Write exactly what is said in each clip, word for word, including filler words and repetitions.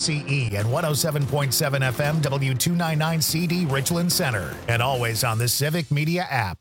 C E and one oh seven point seven F M W two ninety-nine C D Richland Center. And always on the Civic Media app.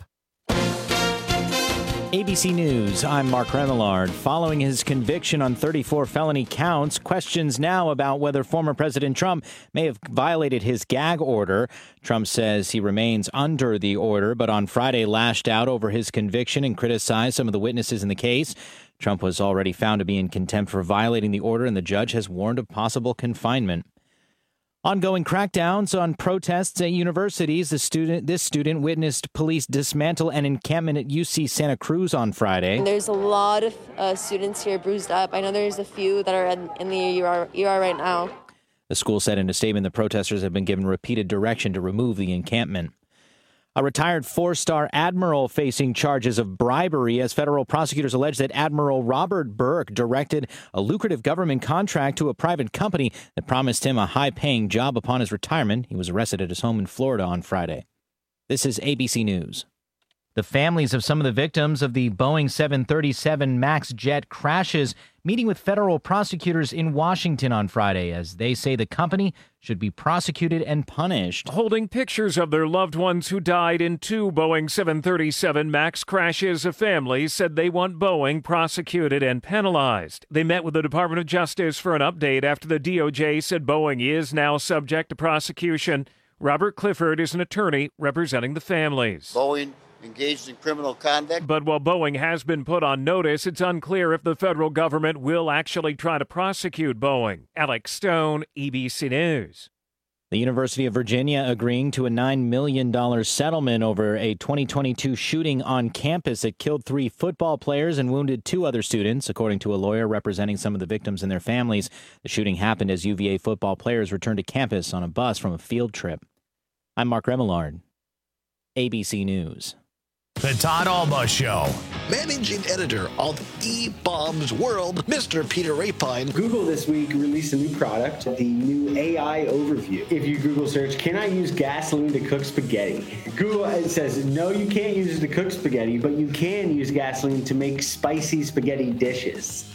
A B C News, I'm Mark Remillard. Following his conviction on thirty-four felony counts, questions now about whether former President Trump may have violated his gag order. Trump says he remains under the order, but on Friday lashed out over his conviction and criticized some of the witnesses in the case. Trump was already found to be in contempt for violating the order, and the judge has warned of possible confinement. Ongoing crackdowns on protests at universities. The student, this student witnessed police dismantle an encampment at U C Santa Cruz on Friday. There's a lot of uh, students here bruised up. I know there's a few that are in, in the E R, E R right now. The school said in a statement the protesters have been given repeated direction to remove the encampment. A retired four-star admiral facing charges of bribery as federal prosecutors allege that Admiral Robert Burke directed a lucrative government contract to a private company that promised him a high-paying job upon his retirement. He was arrested at his home in Florida on Friday. This is A B C News. The families of some of the victims of the Boeing seven thirty-seven MAX jet crashes meeting with federal prosecutors in Washington on Friday as they say the company should be prosecuted and punished. Holding pictures of their loved ones who died in two Boeing seven thirty-seven MAX crashes, a family said they want Boeing prosecuted and penalized. They met with the Department of Justice for an update after the D O J said Boeing is now subject to prosecution. Robert Clifford is an attorney representing the families. Boeing engaged in criminal conduct. But while Boeing has been put on notice, it's unclear if the federal government will actually try to prosecute Boeing. Alex Stone, A B C News. The University of Virginia agreeing to a nine million dollars settlement over a twenty twenty-two shooting on campus that killed three football players and wounded two other students, according to a lawyer representing some of the victims and their families. The shooting happened as U V A football players returned to campus on a bus from a field trip. I'm Mark Remillard, A B C News. The Todd Alba Show. Managing editor of E-Bombs World, Mister Peter Rapine. Google this week released a new product, the new A I overview. If you Google search, can I use gasoline to cook spaghetti? Google it says, no, you can't use it to cook spaghetti, but you can use gasoline to make spicy spaghetti dishes.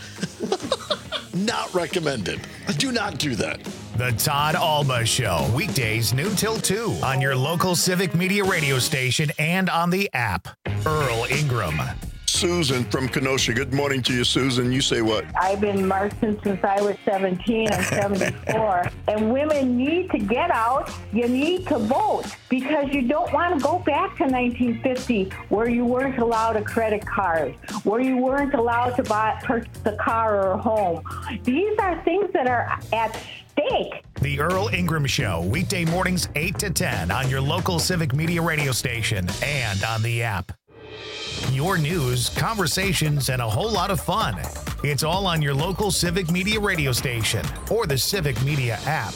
Not recommended. Do not do that. The Todd Alba Show, weekdays noon till two on your local Civic Media radio station and on the app. Earl Ingram. Susan from Kenosha. Good morning to you, Susan. You say what? I've been marching since I was seventeen. I'm seventy-four. And women need to get out. You need to vote because you don't want to go back to nineteen fifty where you weren't allowed a credit card, where you weren't allowed to buy purchase a car or a home. These are things that are at stake. The Earl Ingram Show, weekday mornings eight to ten on your local Civic Media radio station and on the app. Your news, conversations, and a whole lot of fun. It's all on your local Civic Media radio station or the Civic Media app.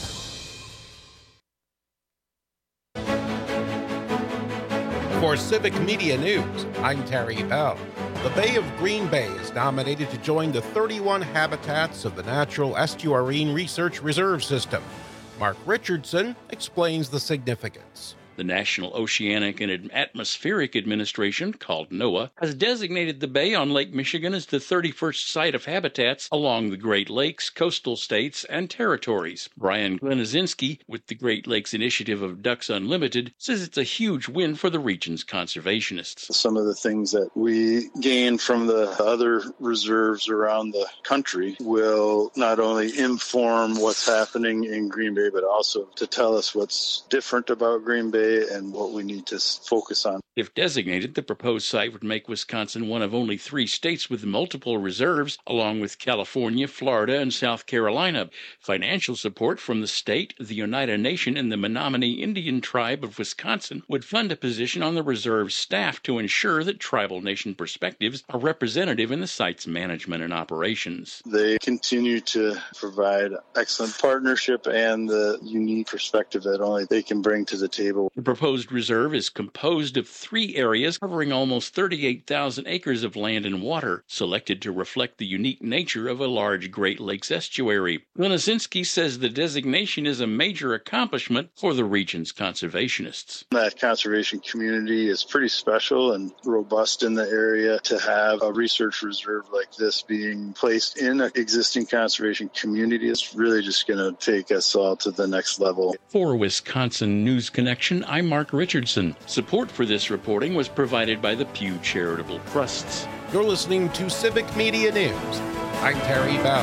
For Civic Media News, I'm Terry Bell. The Bay of Green Bay is nominated to join the thirty-one habitats of the Natural Estuarine Research Reserve System. Mark Richardson explains the significance. The National Oceanic and Atmospheric Administration, called NOAA, has designated the bay on Lake Michigan as the thirty-first site of habitats along the Great Lakes, coastal states, and territories. Brian Glenizinski, with the Great Lakes Initiative of Ducks Unlimited, says it's a huge win for the region's conservationists. Some of the things that we gain from the other reserves around the country will not only inform what's happening in Green Bay, but also to tell us what's different about Green Bay and what we need to focus on. If designated, the proposed site would make Wisconsin one of only three states with multiple reserves, along with California, Florida, and South Carolina. Financial support from the state, the Oneida Nation, and the Menominee Indian Tribe of Wisconsin would fund a position on the reserve staff to ensure that tribal nation perspectives are representative in the site's management and operations. They continue to provide excellent partnership and the unique perspective that only they can bring to the table. The proposed reserve is composed of three areas covering almost thirty-eight thousand acres of land and water, selected to reflect the unique nature of a large Great Lakes estuary. Lunizinski says the designation is a major accomplishment for the region's conservationists. That conservation community is pretty special and robust in the area. To have a research reserve like this being placed in an existing conservation community is really just going to take us all to the next level. For Wisconsin News Connection, I'm Mark Richardson. Support for this reporting was provided by the Pew Charitable Trusts. You're listening to Civic Media News. I'm Terry Bell.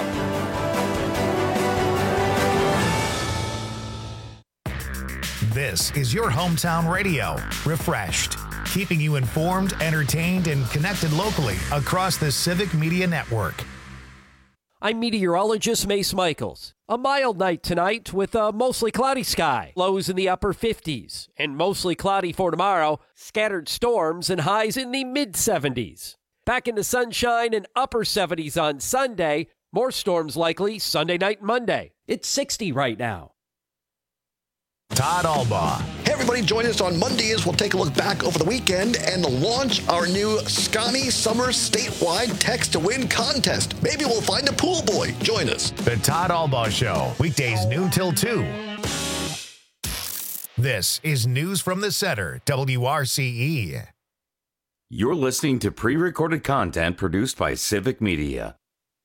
This is your hometown radio, Refreshed, keeping you informed, entertained, and connected locally across the Civic Media Network. I'm meteorologist Mace Michaels. A mild night tonight with a mostly cloudy sky. Lows in the upper fifties and mostly cloudy for tomorrow. Scattered storms and highs in the mid seventies. Back into sunshine and upper seventies on Sunday. More storms likely Sunday night and Monday. It's sixty right now. Todd Albaugh. Hey, everybody, join us on Monday as we'll take a look back over the weekend and launch our new Scotty Summer Statewide Text to Win contest. Maybe we'll find a pool boy. Join us. The Todd Albaugh Show, weekdays noon till two. This is News from the Center, W R C E. You're listening to pre-recorded content produced by Civic Media.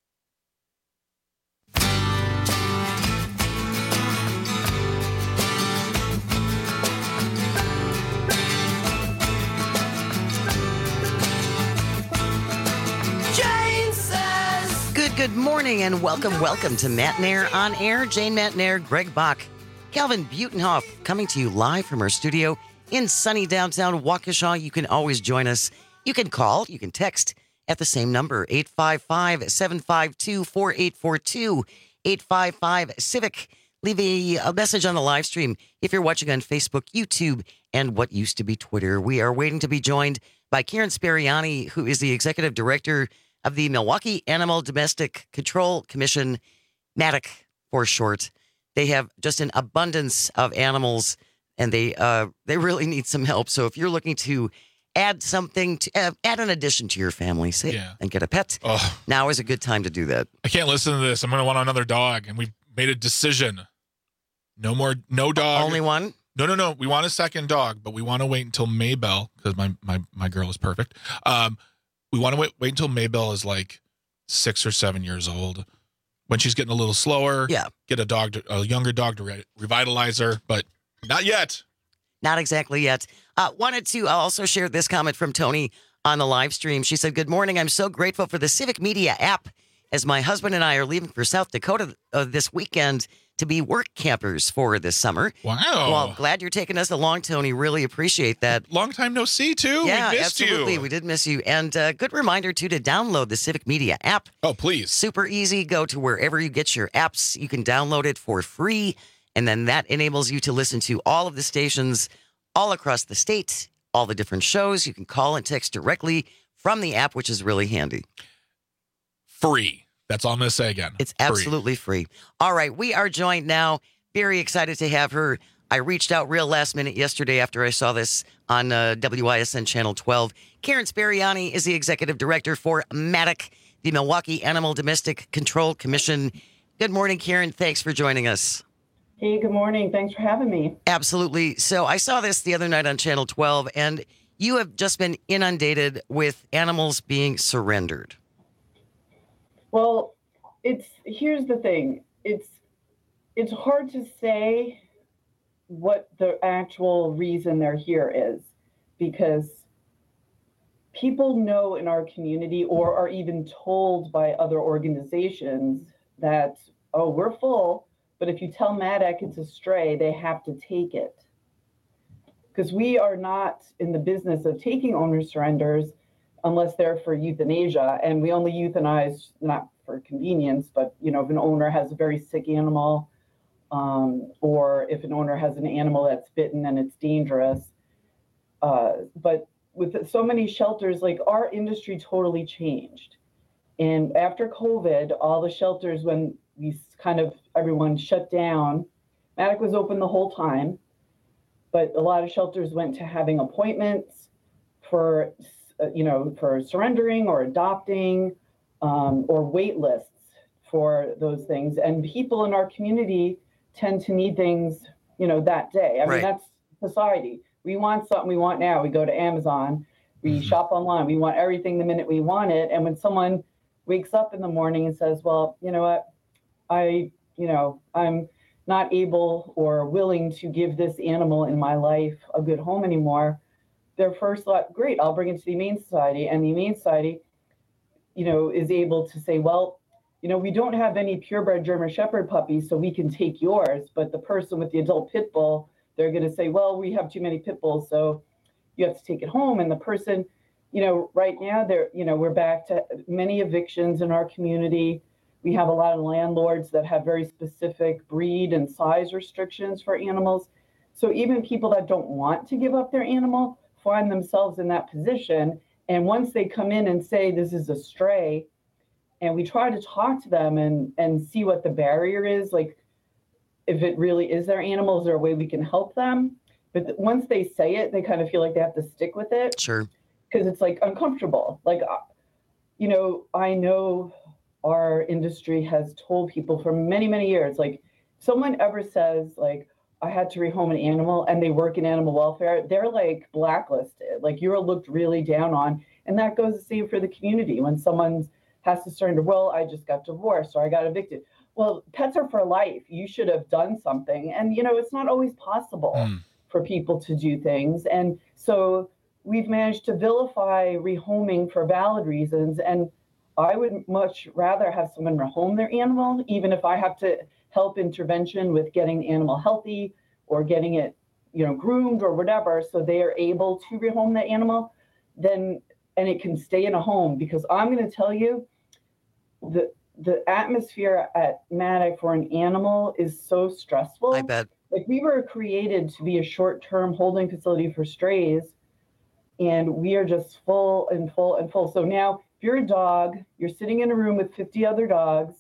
Good morning and welcome, welcome to Matt Nair on Air. Jane Matt Nair, Greg Bach, Calvin Butenhoff coming to you live from our studio in sunny downtown Waukesha. You can always join us. You can call, you can text at the same number, eight five five, seven five two, four eight four two, eight five five, CIVIC. Leave a, a message on the live stream if you're watching on Facebook, YouTube, and what used to be Twitter. We are waiting to be joined by Karen Speriani, who is the executive director of the Milwaukee Animal Domestic Control Commission, M A D C for short. They have just an abundance of animals, and they uh, they really need some help. So if you're looking to add something, to uh, add an addition to your family, say, yeah. and get a pet, Ugh. now is a good time to do that. I can't listen to this. I'm going to want another dog, and we've made a decision. No more, no dog. Only one? No, no, no. We want a second dog, but we want to wait until Maybell, because my, my, my girl is perfect. Um, We want to wait, wait until Maybell is like six or seven years old. When she's getting a little slower, yeah. get a dog, to, a younger dog to re- revitalize her, but not yet. Not exactly yet. Uh, wanted to also share this comment from Tony on the live stream. She said, good morning. I'm so grateful for the Civic Media app as my husband and I are leaving for South Dakota uh, this weekend to be work campers for this summer. Wow. Well, glad you're taking us along, Tony. Really appreciate that. Long time no see, too. Yeah, we missed absolutely. you. We did miss you. And uh, good reminder, too, to download the Civic Media app. Oh, please. Super easy. Go to wherever you get your apps. You can download it for free. And then that enables you to listen to all of the stations all across the state, all the different shows. You can call and text directly from the app, which is really handy. Free. That's all I'm going to say again. It's absolutely free. free. All right. We are joined now. Very excited to have her. I reached out real last minute yesterday after I saw this on uh, W I S N Channel twelve. Karen Speriani is the executive director for M A D C, the Milwaukee Animal Domestic Control Commission. Good morning, Karen. Thanks for joining us. Hey, good morning. Thanks for having me. Absolutely. So I saw this the other night on Channel twelve, and you have just been inundated with animals being surrendered. Well, it's here's the thing. It's it's hard to say what the actual reason they're here is, because people know in our community or are even told by other organizations that, oh, we're full, but if you tell M A D C it's a stray, they have to take it. Because we are not in the business of taking owner surrenders unless they're for euthanasia, and we only euthanize not for convenience, but you know, if an owner has a very sick animal, um, or if an owner has an animal that's bitten and it's dangerous. Uh, but with so many shelters, like our industry totally changed. And after COVID, all the shelters, when we kind of everyone shut down, M A D C was open the whole time. but a lot of shelters went to having appointments for, uh, you know, for surrendering or adopting, um, or wait lists for those things. And people in our community tend to need things, you know, that day. I Right. mean, that's society. We want something we want now. We go to Amazon, we Mm-hmm. shop online, we want everything the minute we want it. And when someone wakes up in the morning and says, well, you know what, I, you know, I'm not able or willing to give this animal in my life a good home anymore, their first thought, great, I'll bring it to the Humane Society. And the Humane Society, you know, is able to say, well, you know, we don't have any purebred German Shepherd puppies, so we can take yours. But the person with the adult pit bull, they're going to say, well, we have too many pit bulls, so you have to take it home. And the person, you know, right now, they're, you know, we're back to many evictions in our community. We have a lot of landlords that have very specific breed and size restrictions for animals. So even people that don't want to give up their animal find themselves in that position. And once they come in and say, this is a stray, and we try to talk to them and, and see what the barrier is, like if it really is their animal, is there a way we can help them? But th- once they say it, they kind of feel like they have to stick with it. Sure. Because it's like uncomfortable. Like, uh, you know, I know our industry has told people for many, many years, like someone ever says like, I had to rehome an animal and they work in animal welfare, they're like blacklisted. Like you're looked really down on. And that goes the same for the community. When someone has to surrender, well, I just got divorced or I got evicted. Well, pets are for life. You should have done something. And, you know, it's not always possible mm. for people to do things. And so we've managed to vilify rehoming for valid reasons. And I would much rather have someone rehome their animal, even if I have to help intervention with getting the animal healthy or getting it, you know, groomed or whatever, so they are able to rehome the animal, then, and it can stay in a home. Because I'm going to tell you, the the atmosphere at Matic for an animal is so stressful. I bet. Like we were created to be a short-term holding facility for strays, and we are just full and full and full. So now, if you're a dog, you're sitting in a room with fifty other dogs,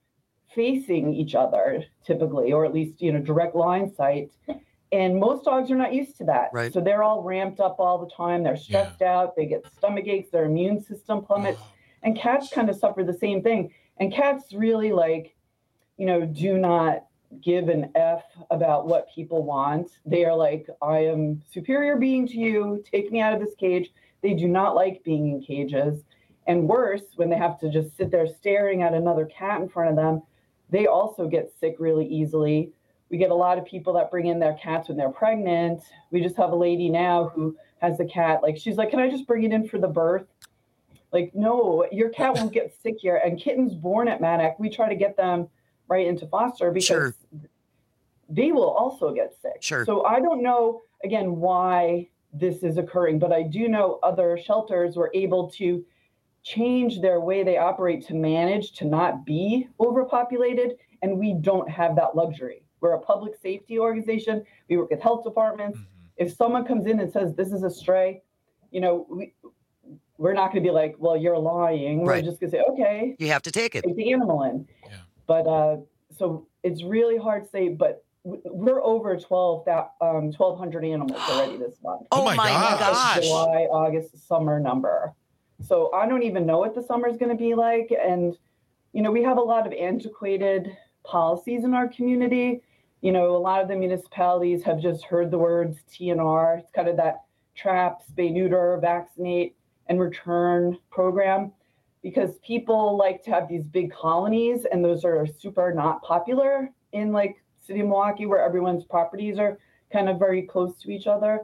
facing each other typically, or at least, you know, direct line sight. And most dogs are not used to that. Right. So they're all ramped up all the time. They're stressed yeah. out. They get stomach aches. Their immune system plummets. And cats kind of suffer the same thing. And cats really like, you know, do not give an F about what people want. They are like, I am superior being to you. Take me out of this cage. They do not like being in cages. And worse, when they have to just sit there staring at another cat in front of them, they also get sick really easily. We get a lot of people that bring in their cats when they're pregnant. We just have a lady now who has a cat. Like, she's like, can I just bring it in for the birth? Like, no, your cat won't get sick here. And kittens born at Matic, we try to get them right into foster because sure. they will also get sick. Sure. So I don't know, again, why this is occurring, but I do know other shelters were able to change their way they operate to manage to not be overpopulated, and we don't have that luxury. We're a public safety organization. We work with health departments. Mm-hmm. If someone comes in and says this is a stray, you know, we, we're not going to be like, well, you're lying. We're right. just going to say, okay, you have to take it. Take the animal in. Yeah. But uh, so it's really hard to say, but we're over twelve, um, twelve hundred animals already this month. Oh my gosh. gosh. July, August, summer number. So I don't even know what the summer is going to be like. And, you know, we have a lot of antiquated policies in our community. You know, a lot of the municipalities have just heard the words T N R. It's kind of that trap, spay, neuter, vaccinate, and return program, because people like to have these big colonies, and those are super not popular in like city of Milwaukee, where everyone's properties are kind of very close to each other.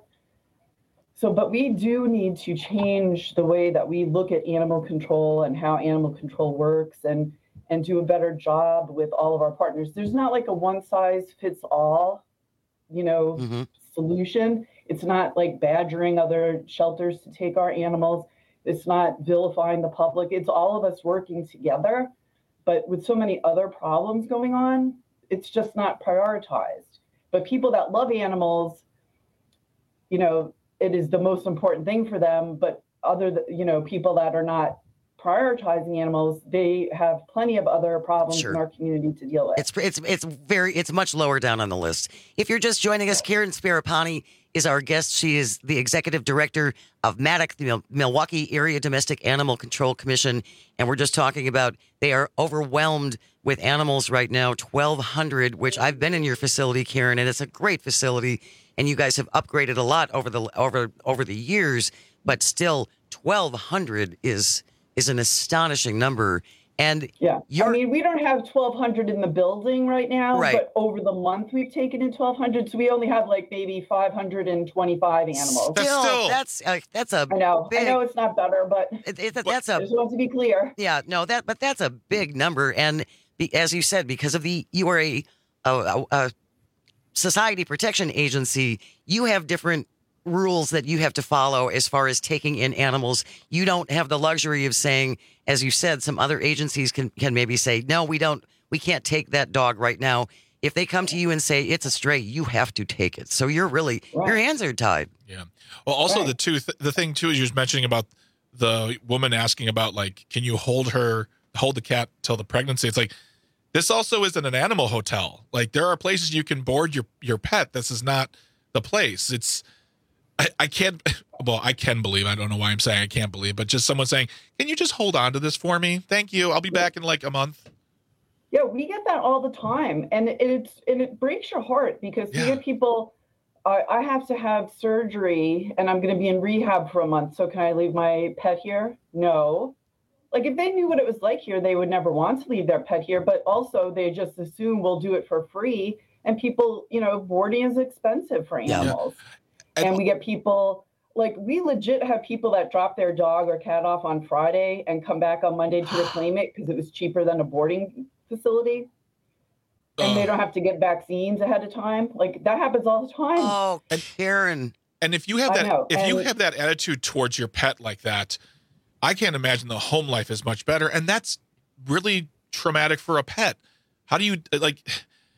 So, but we do need to change the way that we look at animal control and how animal control works, and and do a better job with all of our partners. There's not like a one size fits all, you know, mm-hmm. solution. It's not like badgering other shelters to take our animals. It's not vilifying the public. It's all of us working together. But with so many other problems going on, it's just not prioritized. But people that love animals, you know, it is the most important thing for them. But other, you know, people that are not prioritizing animals, they have plenty of other problems Sure. in our community to deal with. It's it's it's very it's much lower down on the list. If you're just joining us, Karen Sparapani is our guest. She is the executive director of MADDOC, the Mil- Milwaukee Area Domestic Animal Control Commission, and we're just talking about they are overwhelmed with animals right now, twelve hundred, which I've been in your facility, Karen, and it's a great facility, and you guys have upgraded a lot over the over over the years, but still twelve hundred is is an astonishing number. And yeah, I mean, we don't have twelve hundred in the building right now, Right. but over the month we've taken in twelve hundred, so we only have like maybe five hundred twenty-five animals. Still, that's uh, that's a I know, big, I know it's not better, but it, it, that's a just want to be clear. Yeah, no, that but that's a big number, and be, as you said, because of the you are a, a, a society protection agency, you have different rules that you have to follow as far as taking in animals. You don't have the luxury of saying, as you said, some other agencies can can maybe say, no, we don't, we can't take that dog right now. If they come to you and say it's a stray, you have to take it. So you're really your hands are tied. Yeah. Well, also the two th- the thing too is you was mentioning about the woman asking about like, can you hold her hold the cat till the pregnancy? It's like this also isn't an animal hotel. Like there are places you can board your your pet. This is not the place. It's I, I can't well I can believe I don't know why I'm saying I can't believe, but just someone saying, can you just hold on to this for me? Thank you. I'll be back in like a month. Yeah, we get that all the time, and it's and it breaks your heart because we get people. I, I have to have surgery, and I'm going to be in rehab for a month. So can I leave my pet here? No. Like if they knew what it was like here, they would never want to leave their pet here. But also, they just assume we'll do it for free. And people, you know, boarding is expensive for animals, yeah. and we get people. Like, we legit have people that drop their dog or cat off on Friday and come back on Monday to reclaim it because it was cheaper than a boarding facility. And uh, they don't have to get vaccines ahead of time. Like, that happens all the time. Oh, Karen. And if you have that, know, if and, you have that attitude towards your pet like that, I can't imagine the home life is much better. And that's really traumatic for a pet. How do you, like,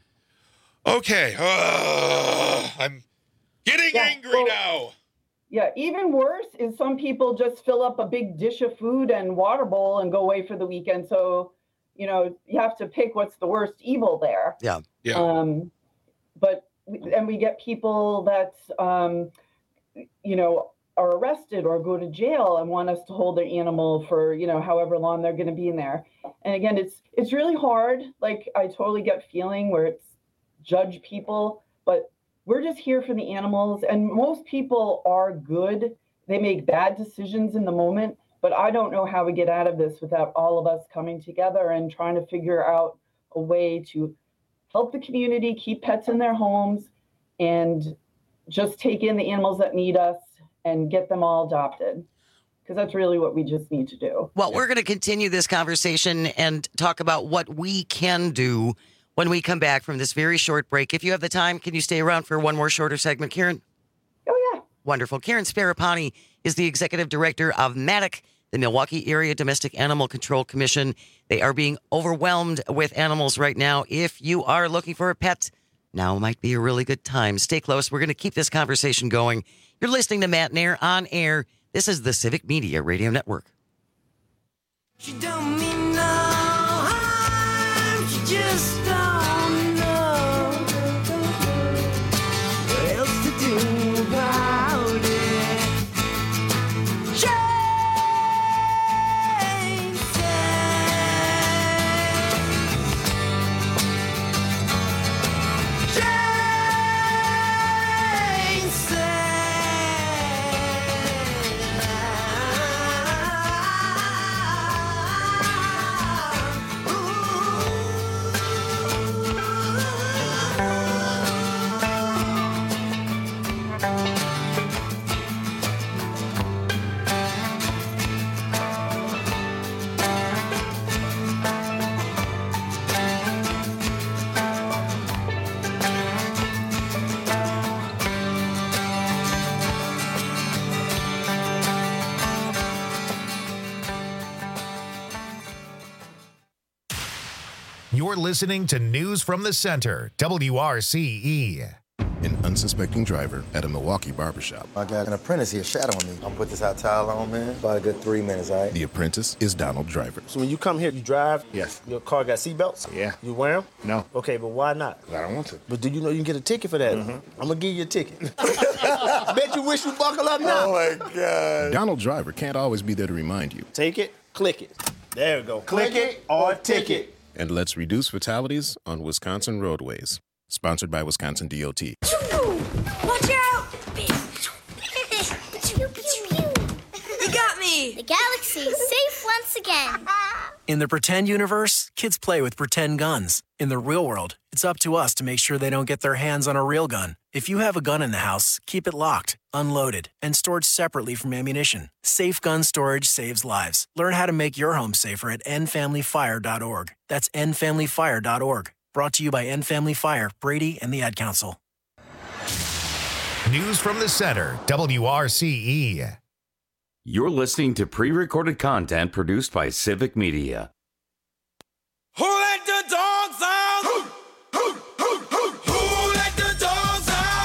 okay, uh, I'm getting yeah, angry well, now. Yeah, even worse is some people just fill up a big dish of food and water bowl and go away for the weekend. So, you know, you have to pick what's the worst evil there. Yeah, yeah. Um, but, and we get people that, um, you know, are arrested or go to jail and want us to hold their animal for, you know, however long they're going to be in there. And again, it's it's really hard. Like, I totally get feeling where it's judge people, but we're just here for the animals, and most people are good. They make bad decisions in the moment, but I don't know how we get out of this without all of us coming together and trying to figure out a way to help the community keep pets in their homes and just take in the animals that need us and get them all adopted, because that's really what we just need to do. Well, we're going to continue this conversation and talk about what we can do when we come back from this very short break. If you have the time, can you stay around for one more shorter segment, Karen? Oh, yeah. Wonderful. Karen Sparapani is the executive director of MADDOC, the Milwaukee Area Domestic Animal Control Commission. They are being overwhelmed with animals right now. If you are looking for a pet, now might be a really good time. Stay close. We're going to keep this conversation going. You're listening to Matt Nair on air. This is the Civic Media Radio Network. She don't mean no harm. She just don't know what else to do about it. Jane You're listening to News from the Center, W R C E. an unsuspecting driver at a Milwaukee barbershop. I got an apprentice here shadowing me. I'm gonna put this hot towel on, man. About a good three minutes, all right? The apprentice is Donald Driver. So when you come here, you drive? Yes. Your car got seatbelts? Yeah. You wear them? No. Okay, but why not? I don't want to. But do you know you can get a ticket for that? Mm-hmm. I'm gonna give you a ticket. Bet you wish you buckle up now. Oh my God. Donald Driver can't always be there to remind you. Take it, click it. There we go. Click, click it or ticket. And let's reduce fatalities on Wisconsin roadways. Sponsored by Wisconsin D O T. Watch out! You got me! The galaxy is safe once again. In the pretend universe, kids play with pretend guns. In the real world, it's up to us to make sure they don't get their hands on a real gun. If you have a gun in the house, keep it locked, unloaded, and stored separately from ammunition. Safe gun storage saves lives. Learn how to make your home safer at end family fire dot org. That's end family fire dot org. Brought to you by End Family Fire, Brady, and the Ad Council. News from the center, W R C E. You're listening to pre-recorded content produced by Civic Media. Who let the dogs out? Who, who, who, who, who let the dogs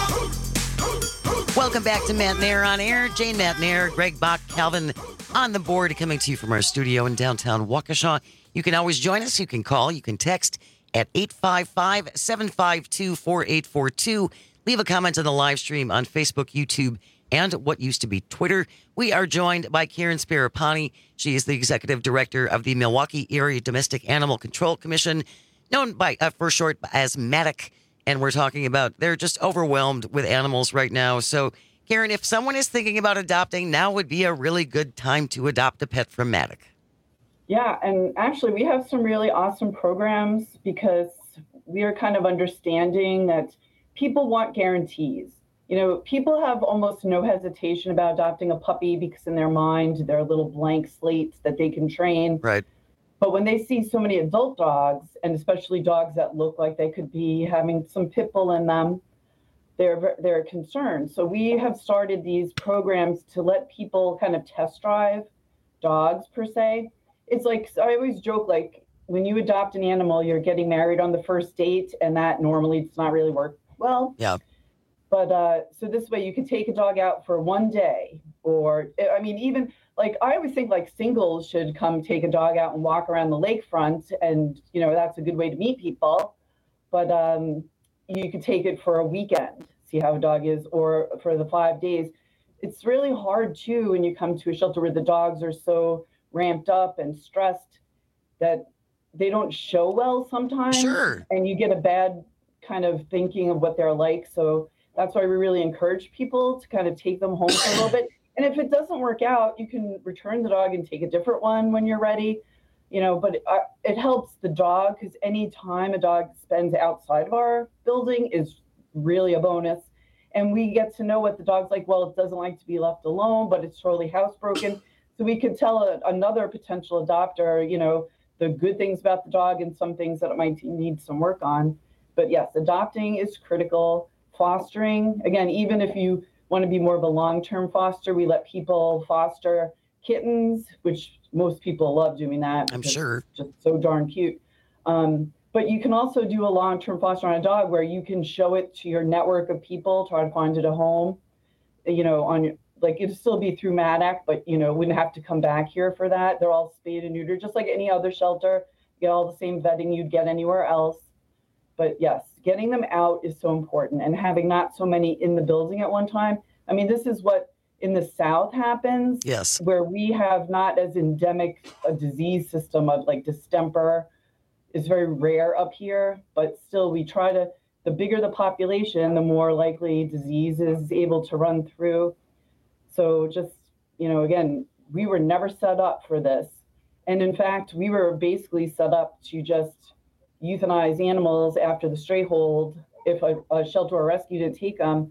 out? Welcome back to Matt Nair on Air. Jane Matt Nair, Greg Bach, Calvin on the board, coming to you from our studio in downtown Waukesha. You can always join us. You can call. You can text at eight five five, seven five two, four eight four two. Leave a comment on the live stream on Facebook, YouTube, and what used to be Twitter. We are joined by Karen Sparapani. She is the executive director of the Milwaukee Area Domestic Animal Control Commission, known by uh, for short as MADDC. And we're talking about they're just overwhelmed with animals right now. So, Karen, if someone is thinking about adopting, now would be a really good time to adopt a pet from MADDC. Yeah, and actually we have some really awesome programs because we are kind of understanding that people want guarantees. You know, people have almost no hesitation about adopting a puppy because in their mind, they're little blank slates that they can train. Right. But when they see so many adult dogs, and especially dogs that look like they could be having some pit bull in them, they're they're concerned. So we have started these programs to let people kind of test drive dogs per se. It's like, I always joke, like when you adopt an animal, you're getting married on the first date, and that normally does not really work well. Yeah. But uh, so this way you could take a dog out for one day, or, I mean, even like, I always think like singles should come take a dog out and walk around the lakefront, and, you know, that's a good way to meet people. But um, you could take it for a weekend, see how a dog is, or for the five days. It's really hard too when you come to a shelter where the dogs are so ramped up and stressed that they don't show well sometimes. Sure. And you get a bad kind of thinking of what they're like. So that's why we really encourage people to kind of take them home for a little bit. And if it doesn't work out, you can return the dog and take a different one when you're ready. You know, but it, uh, it helps the dog, because any time a dog spends outside of our building is really a bonus. And we get to know what the dog's like. Well, it doesn't like to be left alone, but it's totally housebroken. So we could tell a, another potential adopter, you know, the good things about the dog and some things that it might need some work on. But yes, adopting is critical. Fostering, again, even if you want to be more of a long-term foster, we let people foster kittens, which most people love doing that. I'm sure. It's just so darn cute. Um, but you can also do a long-term foster on a dog where you can show it to your network of people, try to find it a home, you know, on like it'd still be through MADDC, but, you know, wouldn't have to come back here for that. They're all spayed and neutered, just like any other shelter. You get all the same vetting you'd get anywhere else. But yes, getting them out is so important, and having not so many in the building at one time. I mean, this is what in the South happens. Yes. Where we have not as endemic a disease system of like distemper is very rare up here, but still we try to, the bigger the population, the more likely disease is able to run through. So just, you know, again, we were never set up for this. And in fact, we were basically set up to just euthanize animals after the stray hold if a, a shelter or rescue didn't take them.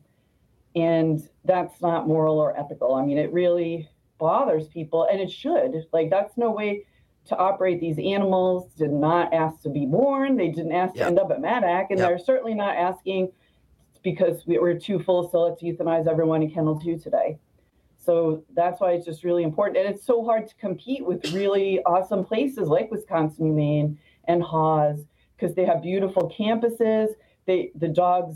And that's not moral or ethical. I mean, it really bothers people, and it should. Like, that's no way to operate. These animals did not ask to be born. They didn't ask Yep. to end up at MADDC, and Yep. they're certainly not asking because we, we're too full, so let's euthanize everyone in Kennel two today. So that's why it's just really important. And it's so hard to compete with really awesome places like Wisconsin Humane and Haas, because they have beautiful campuses. They, the dogs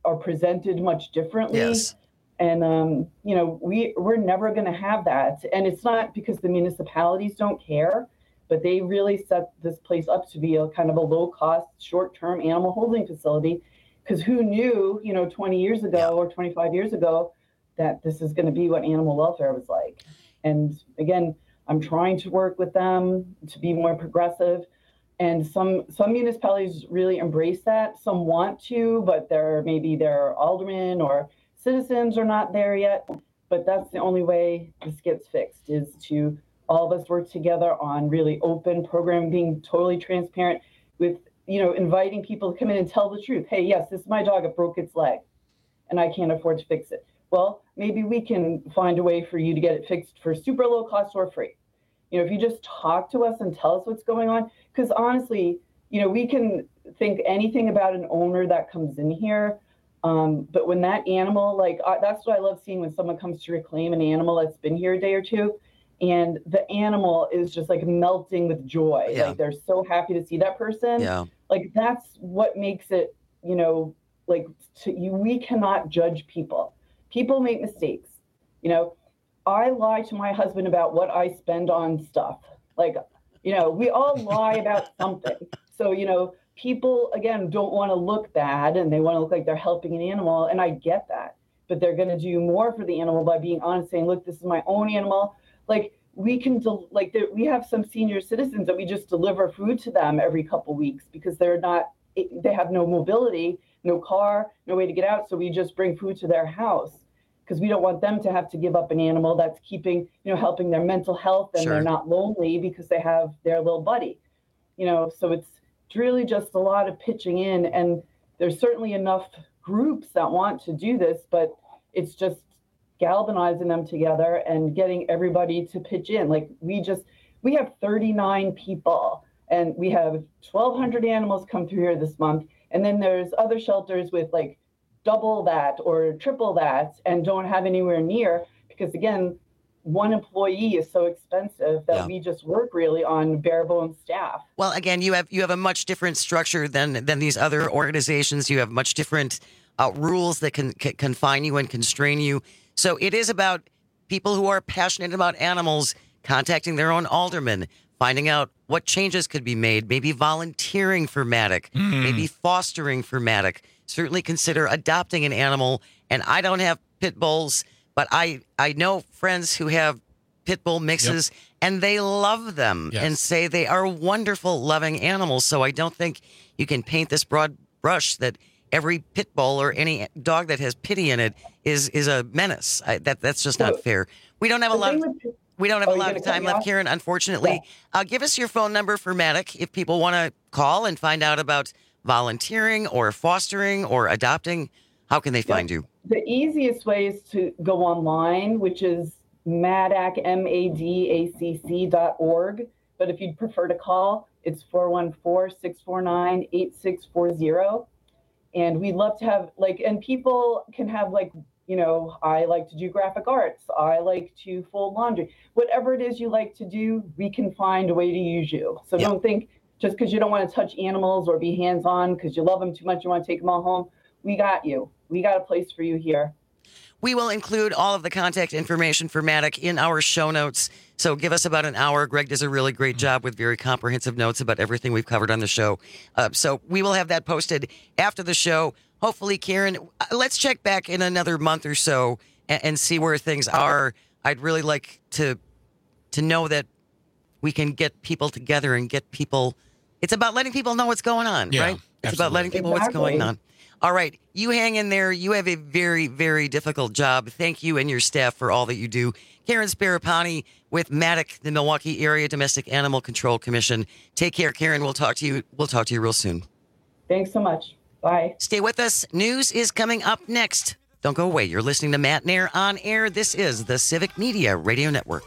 are presented much differently. Yes. And, um, you know, we, we're never going to have that. And it's not because the municipalities don't care, but they really set this place up to be a kind of a low-cost, short-term animal holding facility. Because who knew, you know, twenty years ago yeah. or twenty-five years ago that this is going to be what animal welfare was like. And again, I'm trying to work with them to be more progressive. And some some municipalities really embrace that. Some want to, but they're maybe their aldermen or citizens are not there yet. But that's the only way this gets fixed, is to all of us work together on really open programming, being totally transparent with, you know, inviting people to come in and tell the truth. Hey, yes, this is my dog. It broke its leg and I can't afford to fix it. Well, maybe we can find a way for you to get it fixed for super low cost or free. You know, if you just talk to us and tell us what's going on, because honestly, you know, we can think anything about an owner that comes in here. Um, but when that animal, like, uh, that's what I love seeing when someone comes to reclaim an animal that's been here a day or two, and the animal is just like melting with joy. Yeah. Like they're so happy to see that person. Yeah. Like that's what makes it, you know, like to you, we cannot judge people. People make mistakes. You know, I lie to my husband about what I spend on stuff. Like, you know, we all lie about something. So, you know, people, again, don't want to look bad and they want to look like they're helping an animal. And I get that. But they're going to do more for the animal by being honest, saying, look, this is my own animal. Like, we can, del- like, there, we have some senior citizens that we just deliver food to them every couple weeks because they're not, they have no mobility, no car, no way to get out. So we just bring food to their house because we don't want them to have to give up an animal that's keeping, you know, helping their mental health, and Sure. they're not lonely because they have their little buddy, you know. So it's, it's really just a lot of pitching in, and there's certainly enough groups that want to do this, but it's just galvanizing them together and getting everybody to pitch in. Like we just, we have thirty-nine people and we have twelve hundred animals come through here this month. And then there's other shelters with like double that or triple that and don't have anywhere near, because again, one employee is so expensive that Yeah. we just work really on bare bones staff. Well, again, you have you have a much different structure than than these other organizations. You have much different uh, rules that can, can confine you and constrain you. So it is about people who are passionate about animals contacting their own alderman, finding out what changes could be made, maybe volunteering for Matic, Mm. maybe fostering for Matic. Certainly consider adopting an animal. And I don't have pit bulls, but I, I know friends who have pit bull mixes, Yep. and they love them Yes. and say they are wonderful, loving animals. So I don't think you can paint this broad brush that every pit bull or any dog that has pity in it is is a menace. I, that that's just not fair. We don't have a The lot. thing Of, with- we don't have Oh, a you're lot gonna of cut time me left, off? Karen. Unfortunately, uh, give us your phone number for Matic if people want to call and find out about volunteering or fostering or adopting. How can they find you? The easiest way is to go online, which is madac, M A D A C C dot org. But if you'd prefer to call, it's four one four, six four nine, eight six four zero. And we'd love to have, like, and people can have, like, you know, I like to do graphic arts. I like to fold laundry. Whatever it is you like to do, we can find a way to use you. So Yeah. don't think just because you don't want to touch animals or be hands-on because you love them too much, you want to take them all home. We got you. We got a place for you here. We will include all of the contact information for Matic in our show notes. So give us about an hour. Greg does a really great job with very comprehensive notes about everything we've covered on the show. Uh, so we will have that posted after the show. Hopefully, Karen, uh, let's check back in another month or so and, and see where things are. I'd really like to to know that we can get people together and get people. It's about letting people know what's going on, Yeah, right? It's absolutely. about letting people know what's Exactly. going on. All right. You hang in there. You have a very, very difficult job. Thank you and your staff for all that you do. Karen Sparapani with Matic, the Milwaukee Area Domestic Animal Control Commission. Take care, Karen. We'll talk to you. We'll talk to you real soon. Thanks so much. Bye. Stay with us. News is coming up next. Don't go away. You're listening to Matt Nair on air. This is the Civic Media Radio Network.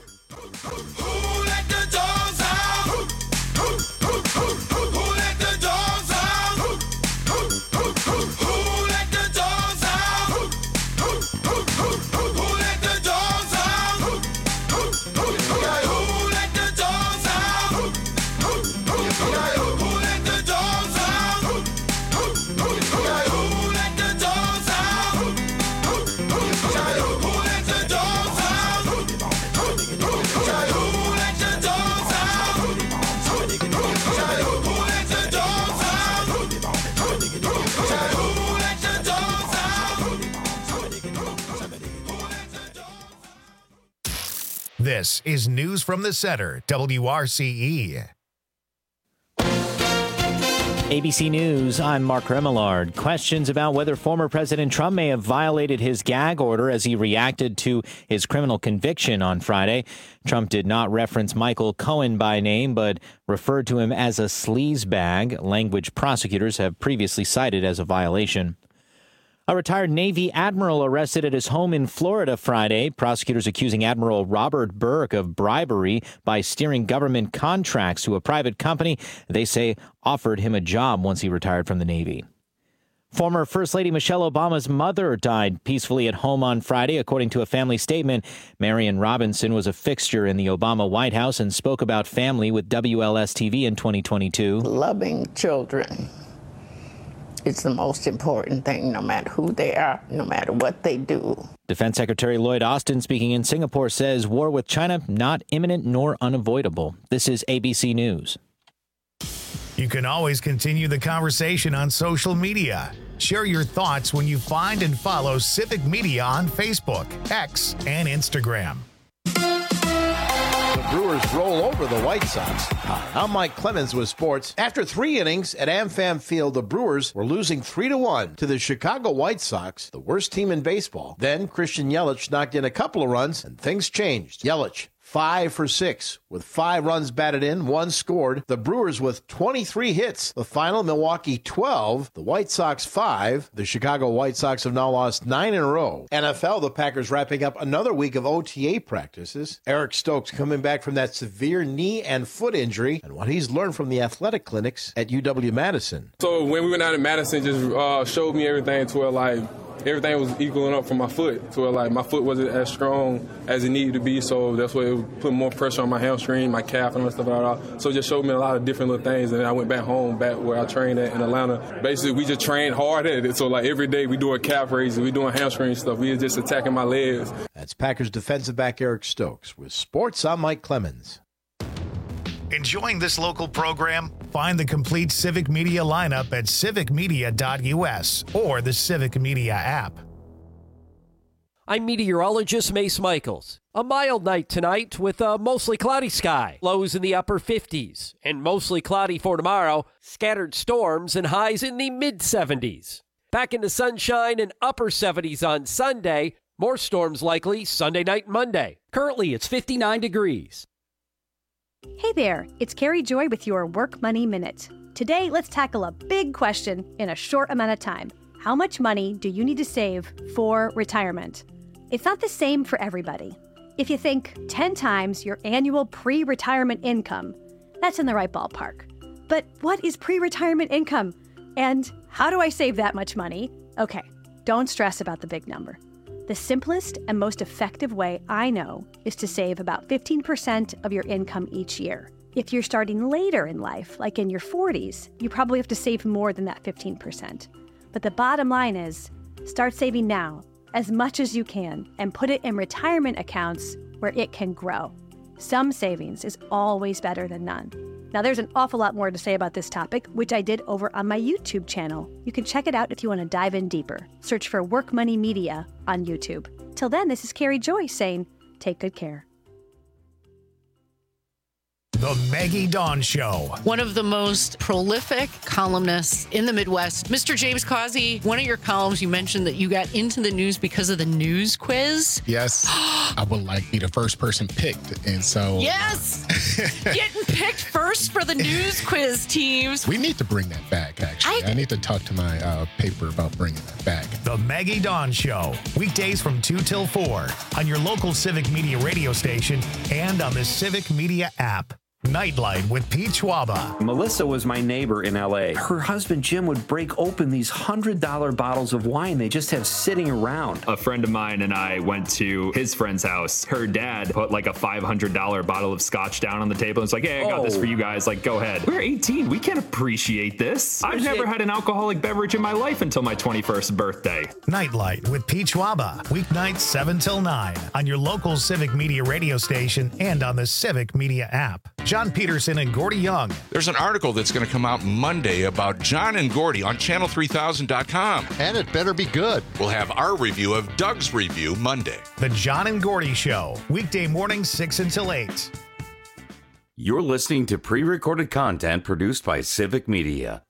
Who let the dogs out? Who, who, who, who, who, who let the dogs out? Who, who, who, who, who let the dogs out? Who, who, who, who, who, who let the dogs out? Who, who, who, who, who let the dogs out? Who, who, who, who, who let the dogs out? Who, who, who, who, who let the dogs out? This is News from the Center, W R C E. A B C News, I'm Mark Remillard. Questions about whether former President Trump may have violated his gag order as he reacted to his criminal conviction on Friday. Trump did not reference Michael Cohen by name, but referred to him as a sleazebag, language prosecutors have previously cited as a violation. A retired Navy admiral arrested at his home in Florida Friday. Prosecutors accusing Admiral Robert Burke of bribery by steering government contracts to a private company they say offered him a job once he retired from the Navy. Former First Lady Michelle Obama's mother died peacefully at home on Friday, according to a family statement. Marion Robinson was a fixture in the Obama White House and spoke about family with W L S T V in twenty twenty-two. Loving children. It's the most important thing, no matter who they are, no matter what they do. Defense Secretary Lloyd Austin, speaking in Singapore, says war with China not imminent nor unavoidable. This is A B C News. You can always continue the conversation on social media. Share your thoughts when you find and follow Civic Media on Facebook, X, and Instagram. The Brewers roll over the White Sox. Hi, I'm Mike Clemens with sports. After three innings at AmFam Field, the Brewers were losing three to one to the Chicago White Sox, the worst team in baseball. Then Christian Yelich knocked in a couple of runs, and things changed. Yelich, five for six, with five runs batted in, one scored. The Brewers with twenty-three hits. The final, Milwaukee twelve, the White Sox five. The Chicago White Sox have now lost nine in a row. N F L, the Packers wrapping up another week of O T A practices. Eric Stokes coming back from that severe knee and foot injury and what he's learned from the athletic clinics at U W-Madison. So when we went out in Madison, just uh, showed me everything to where, like, everything was equaling up for my foot to where, like, my foot wasn't as strong as it needed to be, so that's why it put more pressure on my hamstring, my calf, and stuff like that. So it just showed me a lot of different little things, and then I went back home, back where I trained at in Atlanta. Basically, we just trained hard at it, so, like, every day we doing calf raises, we doing hamstring stuff. We was just attacking my legs. That's Packers defensive back Eric Stokes. With sports, I'm Mike Clemens. Enjoying this local program? Find the complete Civic Media lineup at civic media dot U S or the Civic Media app. I'm meteorologist Mace Michaels. A mild night tonight with a mostly cloudy sky. Lows in the upper fifties and mostly cloudy for tomorrow. Scattered storms and highs in the mid seventies. Back into sunshine and upper seventies on Sunday. More storms likely Sunday night and Monday. Currently, it's fifty-nine degrees. Hey there, it's Carrie Joy with your Work Money Minute. Today, let's tackle a big question in a short amount of time. How much money do you need to save for retirement? It's not the same for everybody. If you think ten times your annual pre-retirement income, that's in the right ballpark. But what is pre-retirement income? And how do I save that much money? Okay, don't stress about the big number. The simplest and most effective way I know is to save about fifteen percent of your income each year. If you're starting later in life, like in your forties, you probably have to save more than that fifteen percent. But the bottom line is, start saving now, as much as you can, and put it in retirement accounts where it can grow. Some savings is always better than none. Now, there's an awful lot more to say about this topic, which I did over on my YouTube channel. You can check it out if you want to dive in deeper. Search for Work Money Media on YouTube. Till then, this is Carrie Joy saying, take good care. The Maggie Dawn Show. One of the most prolific columnists in the Midwest, Mister James Causey. One of your columns, you mentioned that you got into the news because of the news quiz. Yes, I would like to be the first person picked, and so yes, getting picked first for the news quiz teams. We need to bring that back. Actually, I, I need to talk to my uh, paper about bringing that back. The Maggie Dawn Show, weekdays from two till four on your local Civic Media radio station and on the Civic Media app. Nightlight with Pete Schwaba. Melissa was my neighbor in L A. Her husband Jim would break open these one hundred dollar bottles of wine they just have sitting around. A friend of mine and I went to his friend's house. Her dad put like a five hundred dollar bottle of scotch down on the table and was like, hey, I got oh. this for you guys. Like, go ahead. We're eighteen. We can't appreciate this. I've never had an alcoholic beverage in my life until my twenty-first birthday. Nightlight with Pete Schwaba. Weeknights seven till nine on your local Civic Media radio station and on the Civic Media app. John Peterson and Gordy Young. There's an article that's going to come out Monday about John and Gordy on channel three thousand dot com. And it better be good. We'll have our review of Doug's review Monday. The John and Gordy Show, weekday mornings six until eight. You're listening to pre-recorded content produced by Civic Media.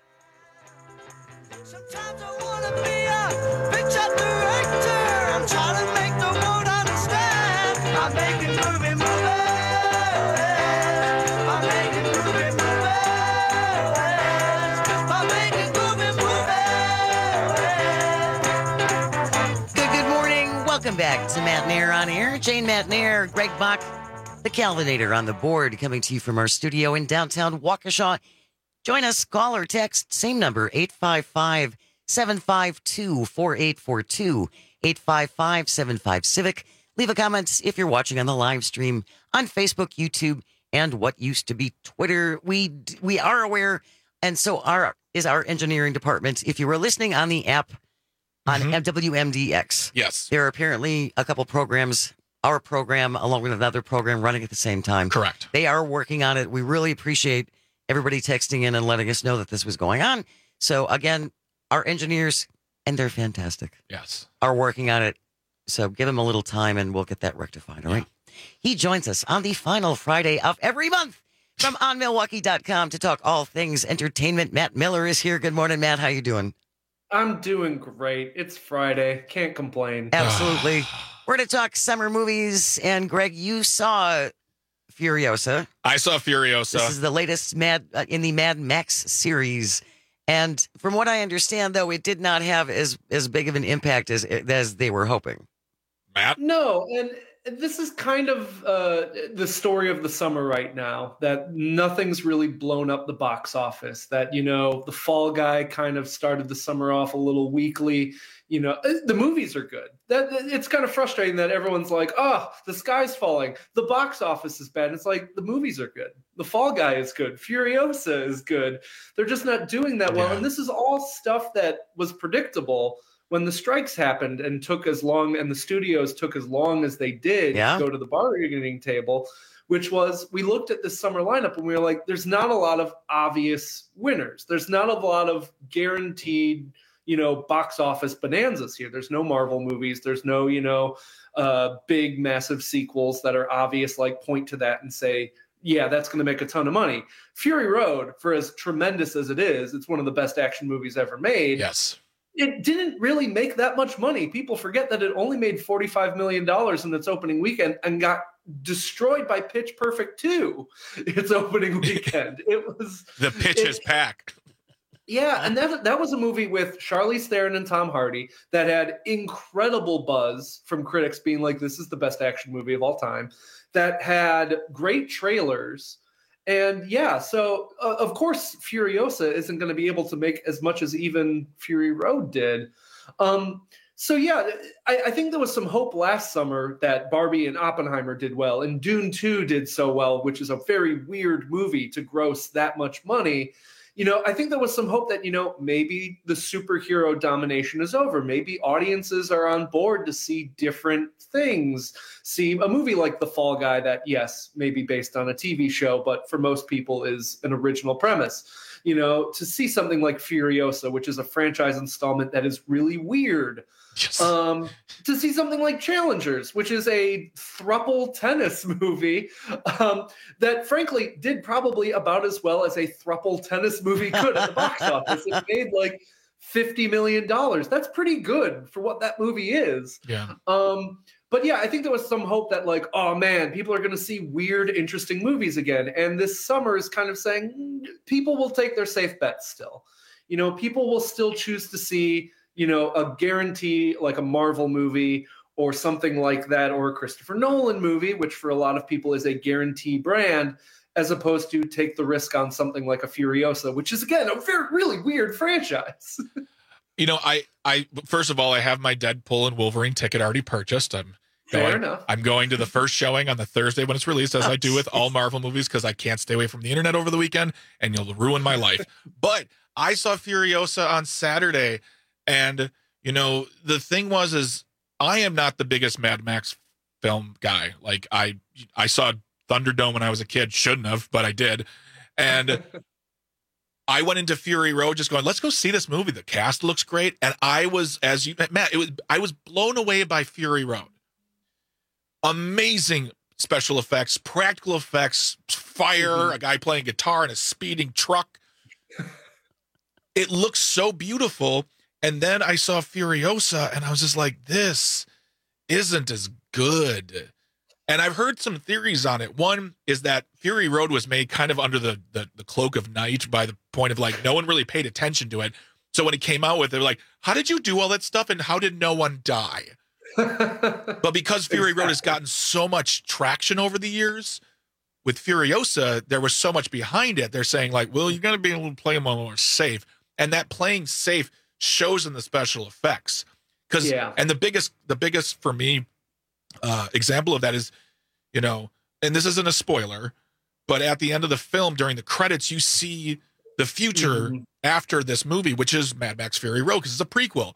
Welcome back to Matt Nair on Air. Jane Matt Nair, Greg Bach, the Calvinator on the board, coming to you from our studio in downtown Waukesha. Join us, call or text, same number, eight five five, seven five two, four eight four two, eight five five, seven five, Civic. Leave a comment if you're watching on the live stream on Facebook, YouTube, and what used to be Twitter. We we are aware, and so are, is our engineering department. If you were listening on the app, on mm-hmm. W M D X. Yes. There are apparently a couple programs, our program along with another program running at the same time. Correct. They are working on it. We really appreciate everybody texting in and letting us know that this was going on. So again, our engineers, and they're fantastic. Yes. Are working on it. So give them a little time and we'll get that rectified. All yeah. right. He joins us on the final Friday of every month from on milwaukee dot com to talk all things entertainment. Matt Miller is here. Good morning, Matt. How you doing? I'm doing great. It's Friday. Can't complain. Absolutely. We're going to talk summer movies. And Greg, you saw Furiosa. I saw Furiosa. This is the latest Mad uh, in the Mad Max series. And from what I understand, though, it did not have as, as big of an impact as as they were hoping. Matt? No, and this is kind of uh, the story of the summer right now, that nothing's really blown up the box office, that, you know, The Fall Guy kind of started the summer off a little weakly. You know, the movies are good. That it's kind of frustrating that everyone's like, oh, the sky's falling. The box office is bad. It's like, the movies are good. The Fall Guy is good. Furiosa is good. They're just not doing that well. Yeah. And this is all stuff that was predictable when the strikes happened and took as long, and the studios took as long as they did yeah. to go to the bargaining table, which was, we looked at this summer lineup and we were like, there's not a lot of obvious winners. There's not a lot of guaranteed, you know, box office bonanzas here. There's no Marvel movies. There's no, you know, uh, big, massive sequels that are obvious, like point to that and say, yeah, that's going to make a ton of money. Fury Road, for as tremendous as it is, it's one of the best action movies ever made. Yes. It didn't really make that much money. People forget that it only made forty-five million dollars in its opening weekend and got destroyed by Pitch Perfect two its opening weekend. It was the pitches it, pack. Yeah, and that that was a movie with Charlize Theron and Tom Hardy that had incredible buzz from critics being like, this is the best action movie of all time, that had great trailers. And yeah, so uh, of course, Furiosa isn't going to be able to make as much as even Fury Road did. Um, so yeah, I, I think there was some hope last summer that Barbie and Oppenheimer did well, and Dune two did so well, which is a very weird movie to gross that much money. You know, I think there was some hope that, you know, maybe the superhero domination is over. Maybe audiences are on board to see different things. See a movie like The Fall Guy that, yes, may be based on a T V show, but for most people is an original premise. You know, to see something like Furiosa, which is a franchise installment that is really weird. Yes. Um, to see something like Challengers, which is a thruple tennis movie um, that, frankly, did probably about as well as a thruple tennis movie could at the box office. It made like fifty million dollars. That's pretty good for what that movie is. Yeah. Um, but yeah, I think there was some hope that, like, oh man, people are going to see weird, interesting movies again. And this summer is kind of saying mm, people will take their safe bets still. You know, people will still choose to see, you know, a guarantee like a Marvel movie or something like that, or a Christopher Nolan movie, which for a lot of people is a guarantee brand, as opposed to take the risk on something like a Furiosa, which is, again, a very, really weird franchise. You know, I, I, first of all, I have my Deadpool and Wolverine ticket already purchased. I'm Fair going, enough. I'm going to the first showing on the Thursday when it's released, as I do with all Marvel movies, because I can't stay away from the internet over the weekend and you'll ruin my life. But I saw Furiosa on Saturday. And, you know, the thing was, is I am not the biggest Mad Max film guy. Like I, I saw Thunderdome when I was a kid. Shouldn't have, but I did. And I went into Fury Road just going, let's go see this movie. The cast looks great. And I was, as you, Matt, it was, I was blown away by Fury Road. Amazing special effects, practical effects, fire, mm-hmm. a guy playing guitar in a speeding truck. It looks so beautiful. And then I saw Furiosa and I was just like, this isn't as good. And I've heard some theories on it. One is that Fury Road was made kind of under the, the, the cloak of night, by the point of like, no one really paid attention to it. So when it came out with, they're like, how did you do all that stuff? And how did no one die? But because Fury exactly. Road has gotten so much traction over the years, with Furiosa, there was so much behind it. They're saying like, well, you're going to be able to play them a little more safe. And that playing safe shows in the special effects. Because, yeah. and the biggest, the biggest for me, uh, example of that is, you know, and this isn't a spoiler, but at the end of the film, during the credits, you see the future mm-hmm. after this movie, which is Mad Max Fury Road, because it's a prequel.